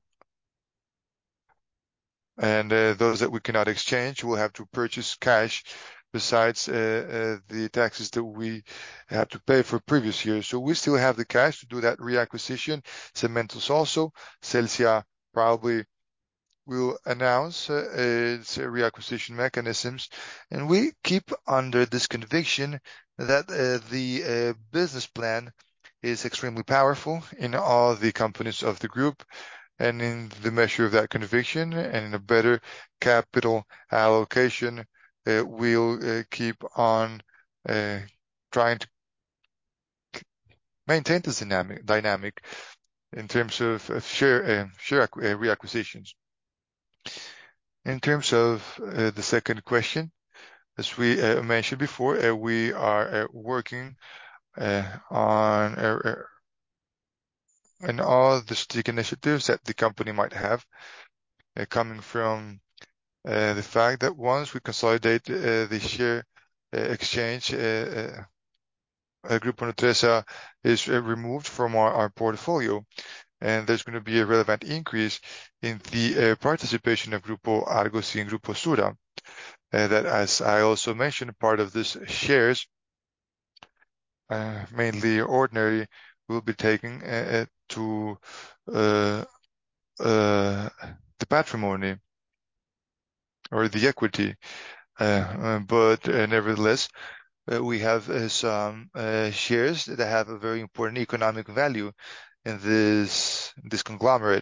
[SPEAKER 1] and uh, those that we cannot exchange will have to purchase cash besides uh, uh, the taxes that we have to pay for previous years. So we still have the cash to do that reacquisition. Cementos also. Celsia probably will announce uh, its reacquisition mechanisms, and we keep under this conviction that uh, the uh, business plan is extremely powerful in all the companies of the group, and in the measure of that conviction and in a better capital allocation, uh, we'll uh, keep on uh, trying to maintain this dynamic, dynamic in terms of, of share, uh, share acqu- uh, reacquisitions. In terms of uh, the second question, as we uh, mentioned before, uh, we are uh, working uh, on uh, uh, all the strategic initiatives that the company might have, uh, coming from uh, the fact that once we consolidate uh, the share uh, exchange, uh, uh, Grupo Nutresa is uh, removed from our, our portfolio, and there's going to be a relevant increase in the uh, participation of Grupo Argos and Grupo Sura. Uh, that, as I also mentioned, part of this shares, uh, mainly ordinary, will be taken uh, to uh, uh, the patrimony or the equity. Uh, uh, but uh, nevertheless, uh, we have uh, some uh, shares that have a very important economic value in this this conglomerate.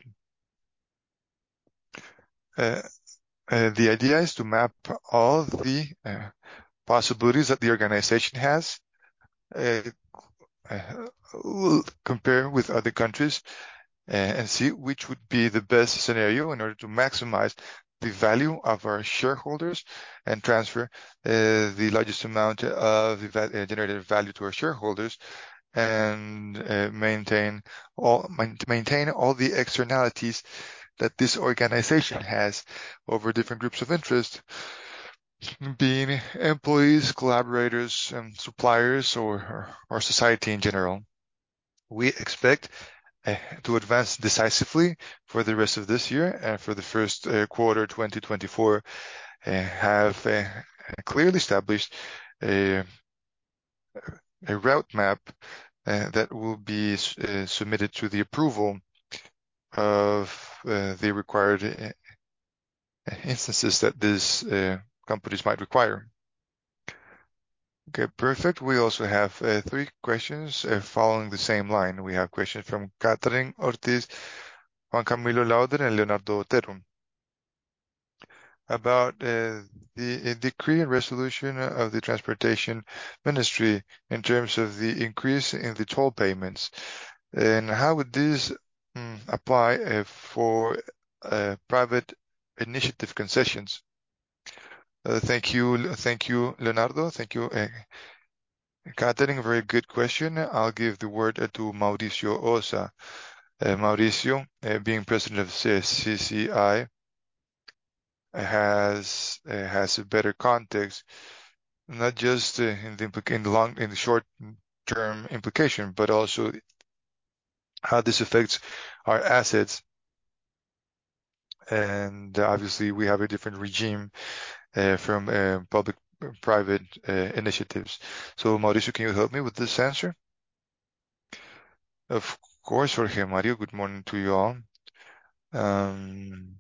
[SPEAKER 1] Uh, uh, the idea is to map all the uh, possibilities that the organization has, uh, uh, compare with other countries, uh, and see which would be the best scenario in order to maximize the value of our shareholders and transfer uh, the largest amount of the va- uh, generated value to our shareholders, and uh, maintain all maintain all the externalities that this organization has over different groups of interest, being employees, collaborators, and suppliers, or, or, or society in general. We expect uh, to advance decisively for the rest of this year and for the first uh, quarter twenty twenty-four, uh, have uh, clearly established a, a route map uh, that will be uh, submitted to the approval of uh, the required uh, instances that these uh, companies might require. Okay, perfect. We also have uh, three questions uh, following the same line. We have questions from Catherine Ortiz, Juan Camilo Lauder, and Leonardo Otero about uh, the uh, decree and resolution of the Transportation Ministry in terms of the increase in the toll payments. And how would this mm, apply uh, for uh, private initiative concessions? Uh, thank you, thank you, Leonardo. Thank you, uh, Catherine. Very good question. I'll give the word uh, to Mauricio Osa. Uh, Mauricio, uh, being president of C C I, has uh, has a better context, not just uh, in the implica- in the long in the short term implication, but also how this affects our assets. And obviously, we have a different regime uh, from uh, public-private uh, initiatives. So, Mauricio, can you help me with this answer? Of course, Jorge Mario. Good morning to you all. Um,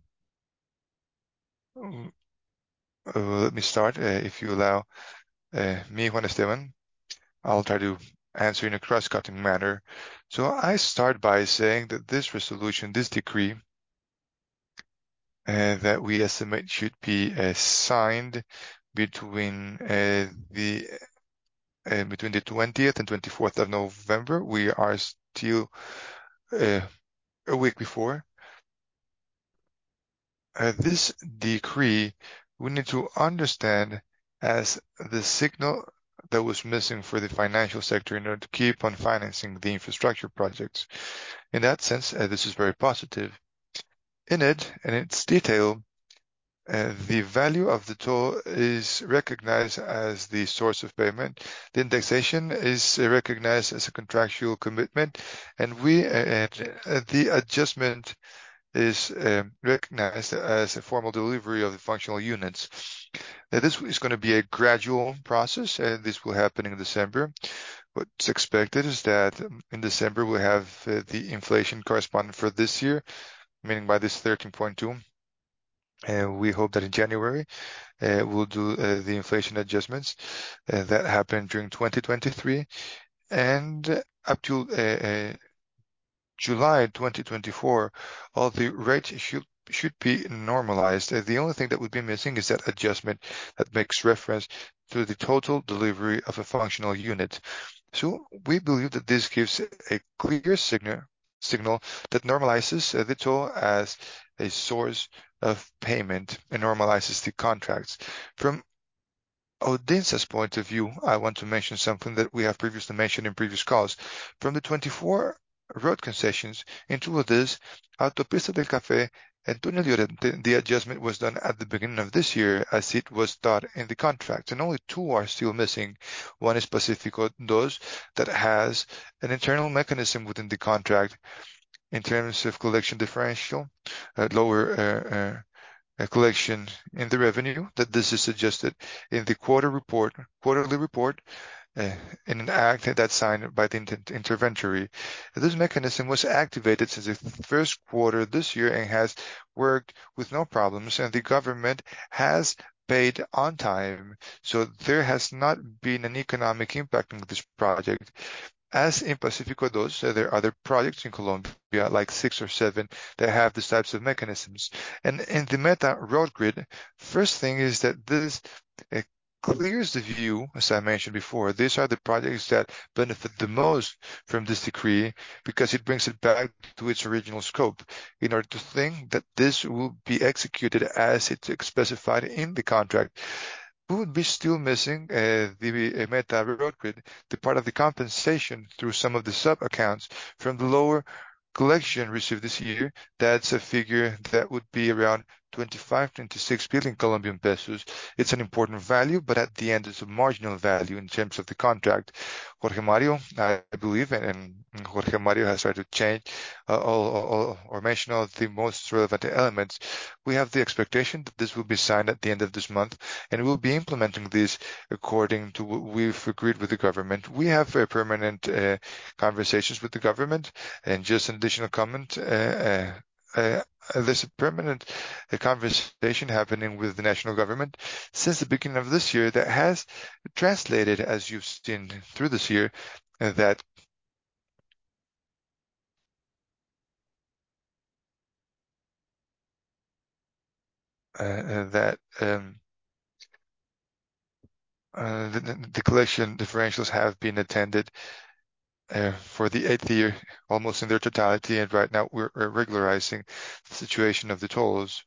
[SPEAKER 1] uh, let me start, uh, if you allow uh, me, Juan Esteban. I'll try to answer in a cross-cutting manner. So I start by saying that this resolution, this decree, uh, that we estimate should be uh, signed between uh, the uh, between the twentieth and twenty-fourth of November. We are still uh, a week before. Uh, this decree we need to understand as the signal that was missing for the financial sector in order to keep on financing the infrastructure projects. In that sense, uh, this is very positive. In it, in its detail, uh, the value of the toll is recognized as the source of payment. The indexation is uh, recognized as a contractual commitment, and we uh, and, uh, the adjustment is um, recognized as a formal delivery of the functional units. Now, this is going to be a gradual process, and this will happen in December. What's expected is that um, in December we'll have uh, the inflation corresponding for this year, meaning by this thirteen point two. And we hope that in January uh, we'll do uh, the inflation adjustments uh, that happened during twenty twenty-three, and up to uh, uh, July twenty twenty-four, all the rates should should be normalized. Uh, The only thing that would be missing is that adjustment that makes reference to the total delivery of a functional unit. So we believe that this gives a clear signal signal that normalizes uh, the toll as a source of payment and normalizes the contracts. From Odinsa's point of view, I want to mention something that we have previously mentioned in previous calls. From the twenty-four road concessions, in two of these, Autopista del Café and Túnel Llorente, the adjustment was done at the beginning of this year as it was thought in the contract, and only two are still missing. One is Pacífico dos, that has an internal mechanism within the contract in terms of collection differential, uh, lower uh, uh, a collection in the revenue, that this is suggested in the quarter report, quarterly report, uh, in an act that's signed by the inter- interventory. This mechanism was activated since the first quarter this year and has worked with no problems, and the government has paid on time. So there has not been an economic impact on this project. As in Pacifico dos, uh, there are other projects in Colombia, like six or seven, that have these types of mechanisms. And in the Meta road grid, first thing is that this uh, clears the view, as I mentioned before. These are the projects that benefit the most from this decree because it brings it back to its original scope in order to think that this will be executed as it's specified in the contract. We would be still missing uh, the uh, Meta road grid, the part of the compensation through some of the sub-accounts from the lower collection received this year. That's a figure that would be around twenty-five, twenty-six billion Colombian pesos. It's an important value, but at the end, it's a marginal value in terms of the contract. Jorge Mario, I believe, and, and Jorge Mario has tried to change uh, all, all, or mention all the most relevant elements. We have the expectation that this will be signed at the end of this month, and we'll be implementing this according to what we've agreed with the government. We have uh, permanent uh, conversations with the government, and just an additional comment. Uh, uh, uh, there's a permanent uh, conversation happening with the national government since the beginning of this year that has translated, as you've seen through this year, uh, that uh, uh, that um, uh, the, the collection differentials have been attended uh, for the eighth year, almost in their totality, and right now we're, we're regularizing the situation of the tolls.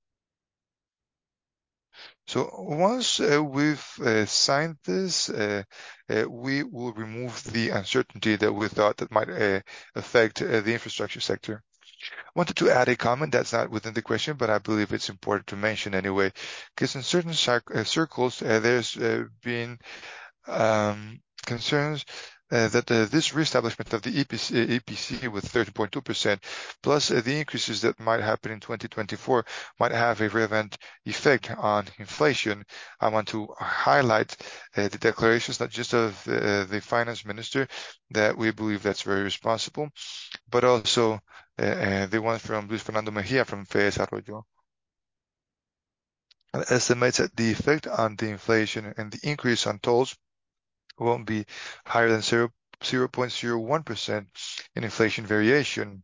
[SPEAKER 1] So once uh, we've uh, signed this, uh, uh, we will remove the uncertainty that we thought that might uh, affect uh, the infrastructure sector. Wanted to add a comment that's not within the question, but I believe it's important to mention anyway, because in certain cir- uh, circles uh, there's uh, been um, concerns uh, that uh, this reestablishment of the E P C, E P C with thirty point two percent, plus uh, the increases that might happen in twenty twenty-four, might have a relevant effect on inflation. I want to highlight uh, the declarations not just of uh, the finance minister, that we believe that's very responsible, but also uh, uh, the one from Luis Fernando Mejia from FEDesarrollo estimates that the effect on the inflation and the increase on tolls won't be higher than zero, zero point zero one percent in inflation variation.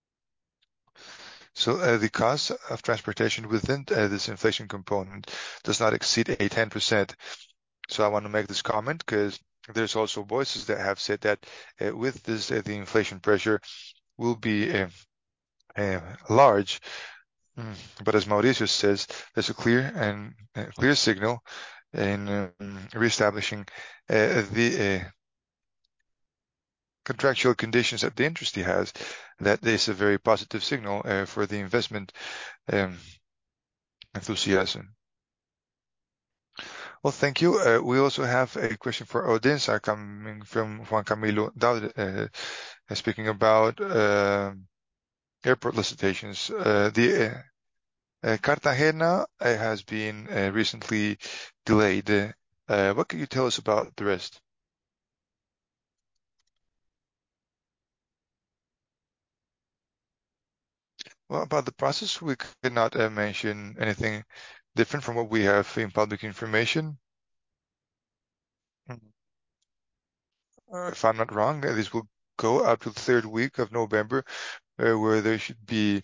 [SPEAKER 1] So uh, the cost of transportation within uh, this inflation component does not exceed a ten percent. So I want to make this comment because there's also voices that have said that uh, with this, uh, the inflation pressure will be uh, uh, large. Mm. But as Mauricio says, there's a clear and uh, clear signal in um, reestablishing uh, the uh, contractual conditions that the industry has. That is a very positive signal uh, for the investment um, enthusiasm. Well, thank you. Uh, we also have a question for Odensa coming from Juan Camilo Daude, uh, speaking about uh, airport licitations. Uh, the uh, uh, Cartagena uh, has been uh, recently delayed. Uh, what can you tell us about the rest? Well, about the process, we could not uh, mention anything different from what we have in public information. Uh, if I'm not wrong, uh, this will go up to the third week of November, uh, where there should be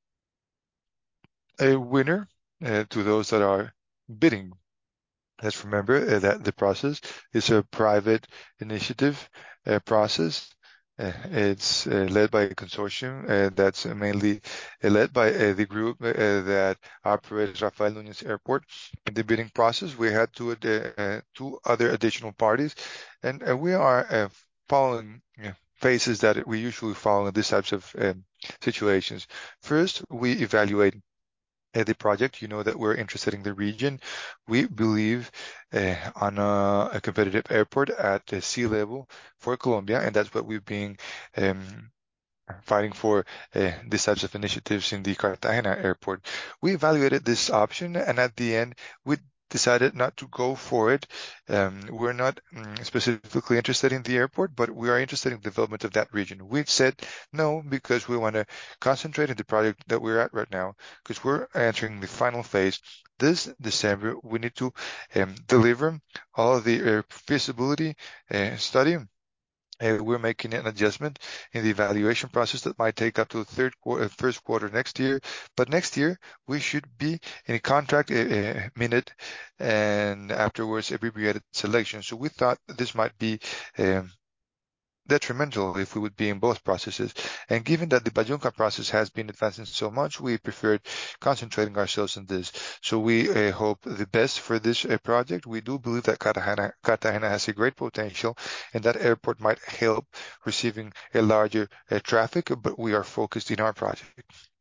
[SPEAKER 1] a winner uh, to those that are bidding. Let's remember uh, that the process is a private initiative uh, process. Uh, it's uh, led by a consortium uh, that's mainly uh, led by uh, the group uh, that operates Rafael Núñez Airport. In the bidding process, we had two, ad- uh, two other additional parties, and uh, we are uh, following uh, phases that we usually follow in these types of um, situations. First, we evaluate uh, the project. You know that we're interested in the region. We believe uh, on a, a competitive airport at the sea level for Colombia, and that's what we've been um, fighting for uh, these types of initiatives in the Cartagena airport. We evaluated this option, and at the end, we decided not to go for it. Um, we're not mm, specifically interested in the airport, but we are interested in the development of that region. We said no because we want to concentrate on the project that we're at right now, because we're entering the final phase. This December, we need to um, deliver all of the uh, feasibility uh, study. Uh, we're making an adjustment in the evaluation process that might take up to the third quarter, first quarter next year. But next year, we should be in a contract uh, uh, minute and afterwards abbreviated selection. So we thought this might be um, detrimental if we would be in both processes. And given that the Bayunca process has been advancing so much, we preferred concentrating ourselves on this. So we uh, hope the best for this uh, project. We do believe that Cartagena, Cartagena has a great potential and that airport might help receiving a larger uh, traffic, but we are focused in our project.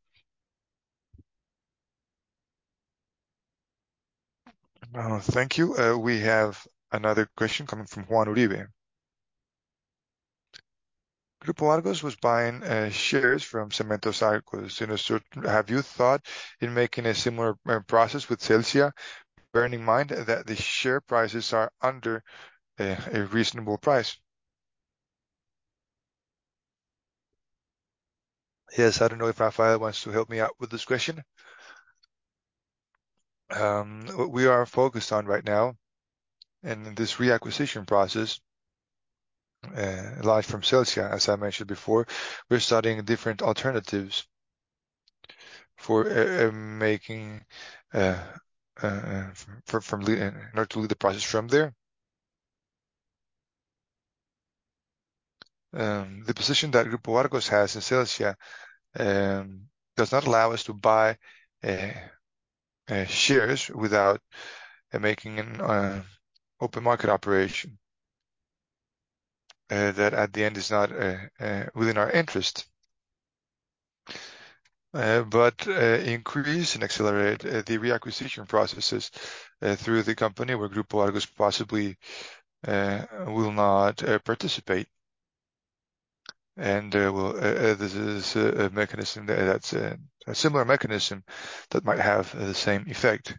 [SPEAKER 1] Uh, thank you. Uh, we have another question coming from Juan Uribe. Grupo Argos was buying uh, shares from Cementos Argos. You know, so have you thought in making a similar uh, process with Celsia, bearing in mind that the share prices are under uh, a reasonable price? Yes, I don't know if Rafael wants to help me out with this question. Um, what we are focused on right now in this reacquisition process, uh, launched from Celsia, as I mentioned before, we're studying different alternatives for uh, uh, making uh, uh, uh, from, from lead, in order to lead the process from there. Um, the position that Grupo Argos has in Celsia um, does not allow us to buy uh, uh, shares without uh, making an uh, open market operation. Uh, that at the end is not uh, uh, within our interest. Uh, but uh, increase and accelerate uh, the reacquisition processes uh, through the company where Grupo Argos possibly uh, will not uh, participate. And uh, will, uh, uh, this is a, a mechanism that, that's a, a similar mechanism that might have uh, the same effect.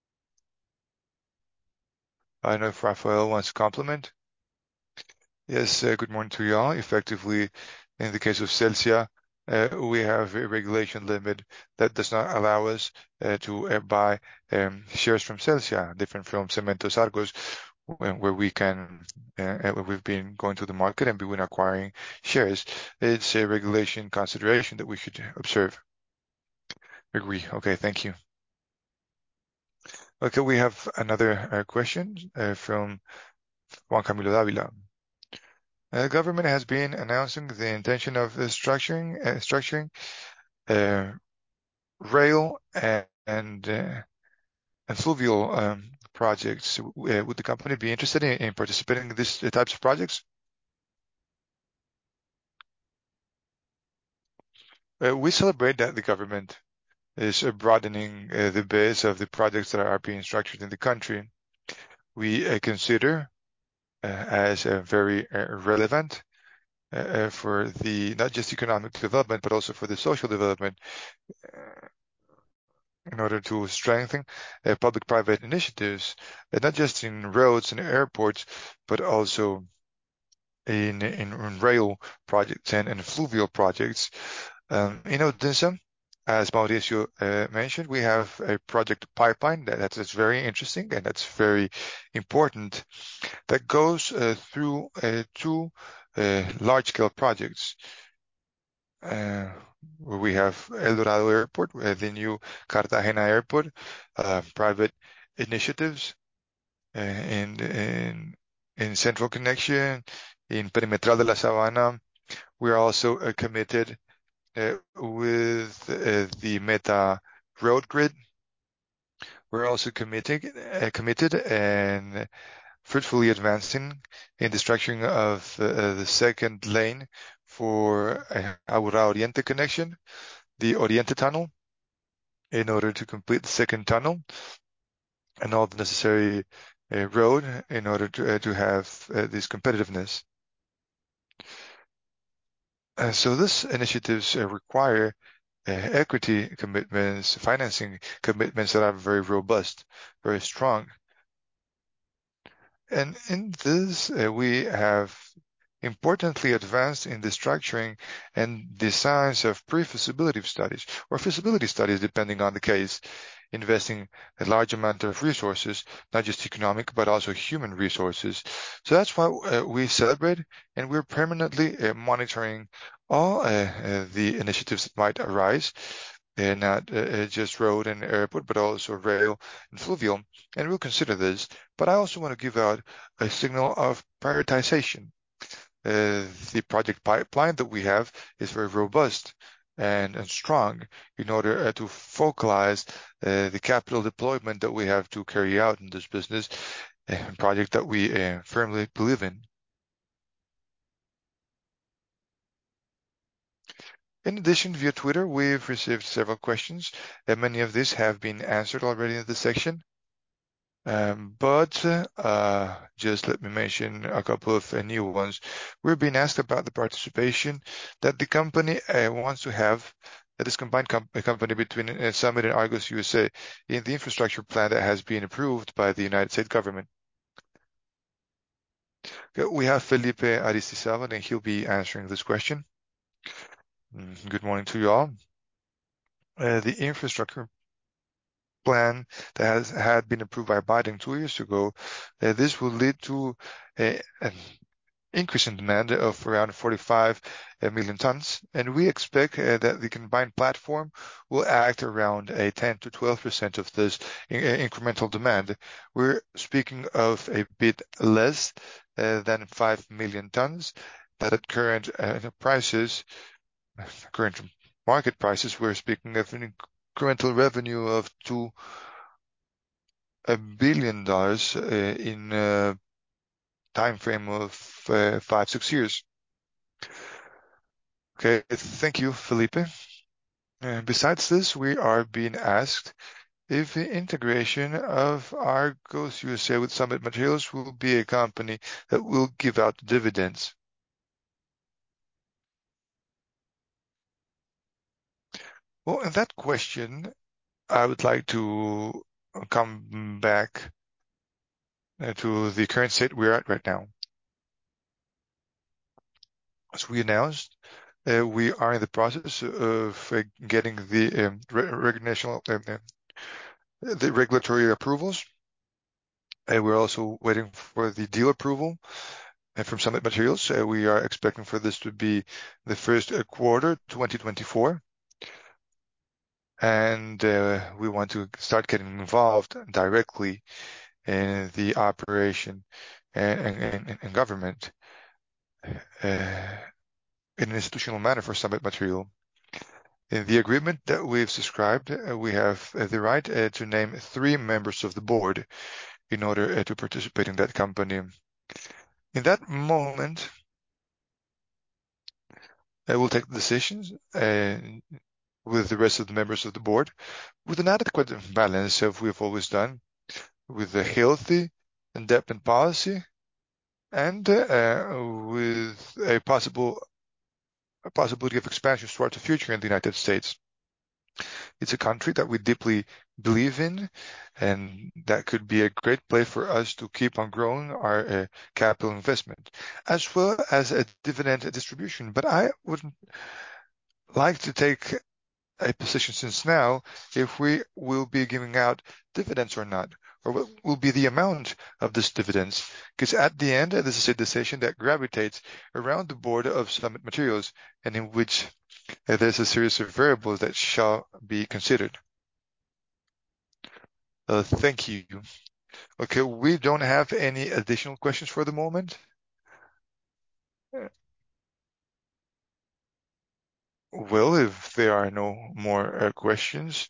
[SPEAKER 1] I don't know if Rafael wants to comment. Yes, uh, good morning to you all. Effectively, in the case of Celsia, uh, we have a regulation limit that does not allow us uh, to uh, buy um, shares from Celsia, different from Cementos Argos, where, where we can, uh, uh, we've been going to the market and been acquiring shares. It's a regulation consideration that we should observe. Agree. Okay, thank you. Okay, we have another uh, question uh, from Juan Camilo Dávila. The government has been announcing the intention of uh, structuring uh, structuring uh, rail and and, uh, and fluvial um, projects. Uh, would the company be interested in, in participating in these types of projects? Uh, we celebrate that the government is uh, broadening uh, the base of the projects that are being structured in the country. We uh, consider uh, as uh, very uh, relevant uh, uh, for the not just economic development but also for the social development uh, in order to strengthen uh, public-private initiatives, uh, not just in roads and airports, but also in in, in rail projects and, and fluvial projects. Um, in Odessa, as Mauricio uh, mentioned, we have a project pipeline that, that's very interesting and that's very important that goes uh, through uh, two uh, large-scale projects. Uh, where we have El Dorado Airport, uh, the new Cartagena Airport, uh, private initiatives uh, in, in in Central Connection, in Perimetral de la Sabana. We are also uh, committed uh, with uh, the Meta road grid. We're also committed, uh, committed and fruitfully advancing in the structuring of uh, the second lane for uh, Aburrá Oriente connection, the Oriente Tunnel, in order to complete the second tunnel and all the necessary uh, road in order to, uh, to have uh, this competitiveness. Uh, so these initiatives uh, require uh, equity commitments, financing commitments that are very robust, very strong. And in this, uh, we have importantly advanced in the structuring and designs of pre-feasibility studies or feasibility studies, depending on the case, investing a large amount of resources, not just economic, but also human resources. So that's why uh, we celebrate and we're permanently uh, monitoring all uh, uh, the initiatives that might arise, uh, not uh, uh, just road and airport, but also rail and fluvial. And we'll consider this. But I also want to give out a signal of prioritization. Uh, the project pipeline that we have is very robust and, and strong in order uh, to focalize uh, the capital deployment that we have to carry out in this business and project that we uh, firmly believe in. In addition, via Twitter, we've received several questions, and many of these have been answered already in this section. Um, but uh, just let me mention a couple of uh, new ones. We're being asked about the participation that the company uh, wants to have, uh, this combined com company between uh, Summit and Argos U S A in the infrastructure plan that has been approved by the United States government. Okay, we have Felipe Aristizábal, and he'll be answering this question. Mm, Good morning to you all. Uh, the infrastructure plan that has had been approved by Biden two years ago, uh, this will lead to a, an increase in demand of around forty-five million tons, and we expect uh, that the combined platform will act around a ten to twelve percent of this in incremental demand. We're speaking of a bit less uh, than five million tons, that at current uh, prices, current market prices, we're speaking of an incremental revenue of two a billion dollars uh, in a time frame of uh, five, six years. Okay, thank you, Felipe. Uh, besides this, we are being asked if the integration of Argos U S A with Summit Materials will be a company that will give out dividends. Well, in that question, I would like to come back uh, to the current state we're at right now. As we announced, uh, we are in the process of uh, getting the um, re recognition, uh, uh, the regulatory approvals. And we're also waiting for the deal approval uh, from Summit Materials. Uh, we are expecting for this to be the first uh, quarter twenty twenty-four. And uh, we want to start getting involved directly in the operation and, and, and government uh, in an institutional manner for Summit Material. In the agreement that we've subscribed, uh, we have uh, the right uh, to name three members of the board in order uh, to participate in that company. In that moment, uh, we'll take the decisions uh, with the rest of the members of the board with an adequate balance as we've always done, with a healthy independent policy and uh, with a possible a possibility of expansion towards the future in the United States. It's a country that we deeply believe in, and that could be a great place for us to keep on growing our uh, capital investment, as well as a dividend distribution. But I would like to take a position since now if we will be giving out dividends or not, or what will be the amount of this dividends. Because at the end, this is a decision that gravitates around the board of Summit Materials, and in which uh, there's a series of variables that shall be considered. Uh, thank you. Okay, we don't have any additional questions for the moment. Uh, Well, if there are no more uh, questions,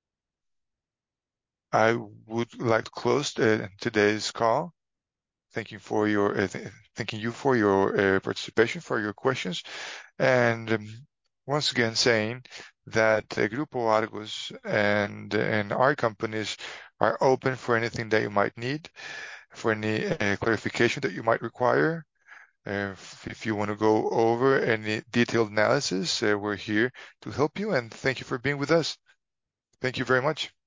[SPEAKER 1] I would like to close uh, today's call. Thank you for your uh, th thanking you for your uh, participation, for your questions, and um, once again saying that uh, Grupo Argos and and our companies are open for anything that you might need, for any uh, clarification that you might require. Uh, if, if you want to go over any detailed analysis, uh, we're here to help you, and thank you for being with us. Thank you very much.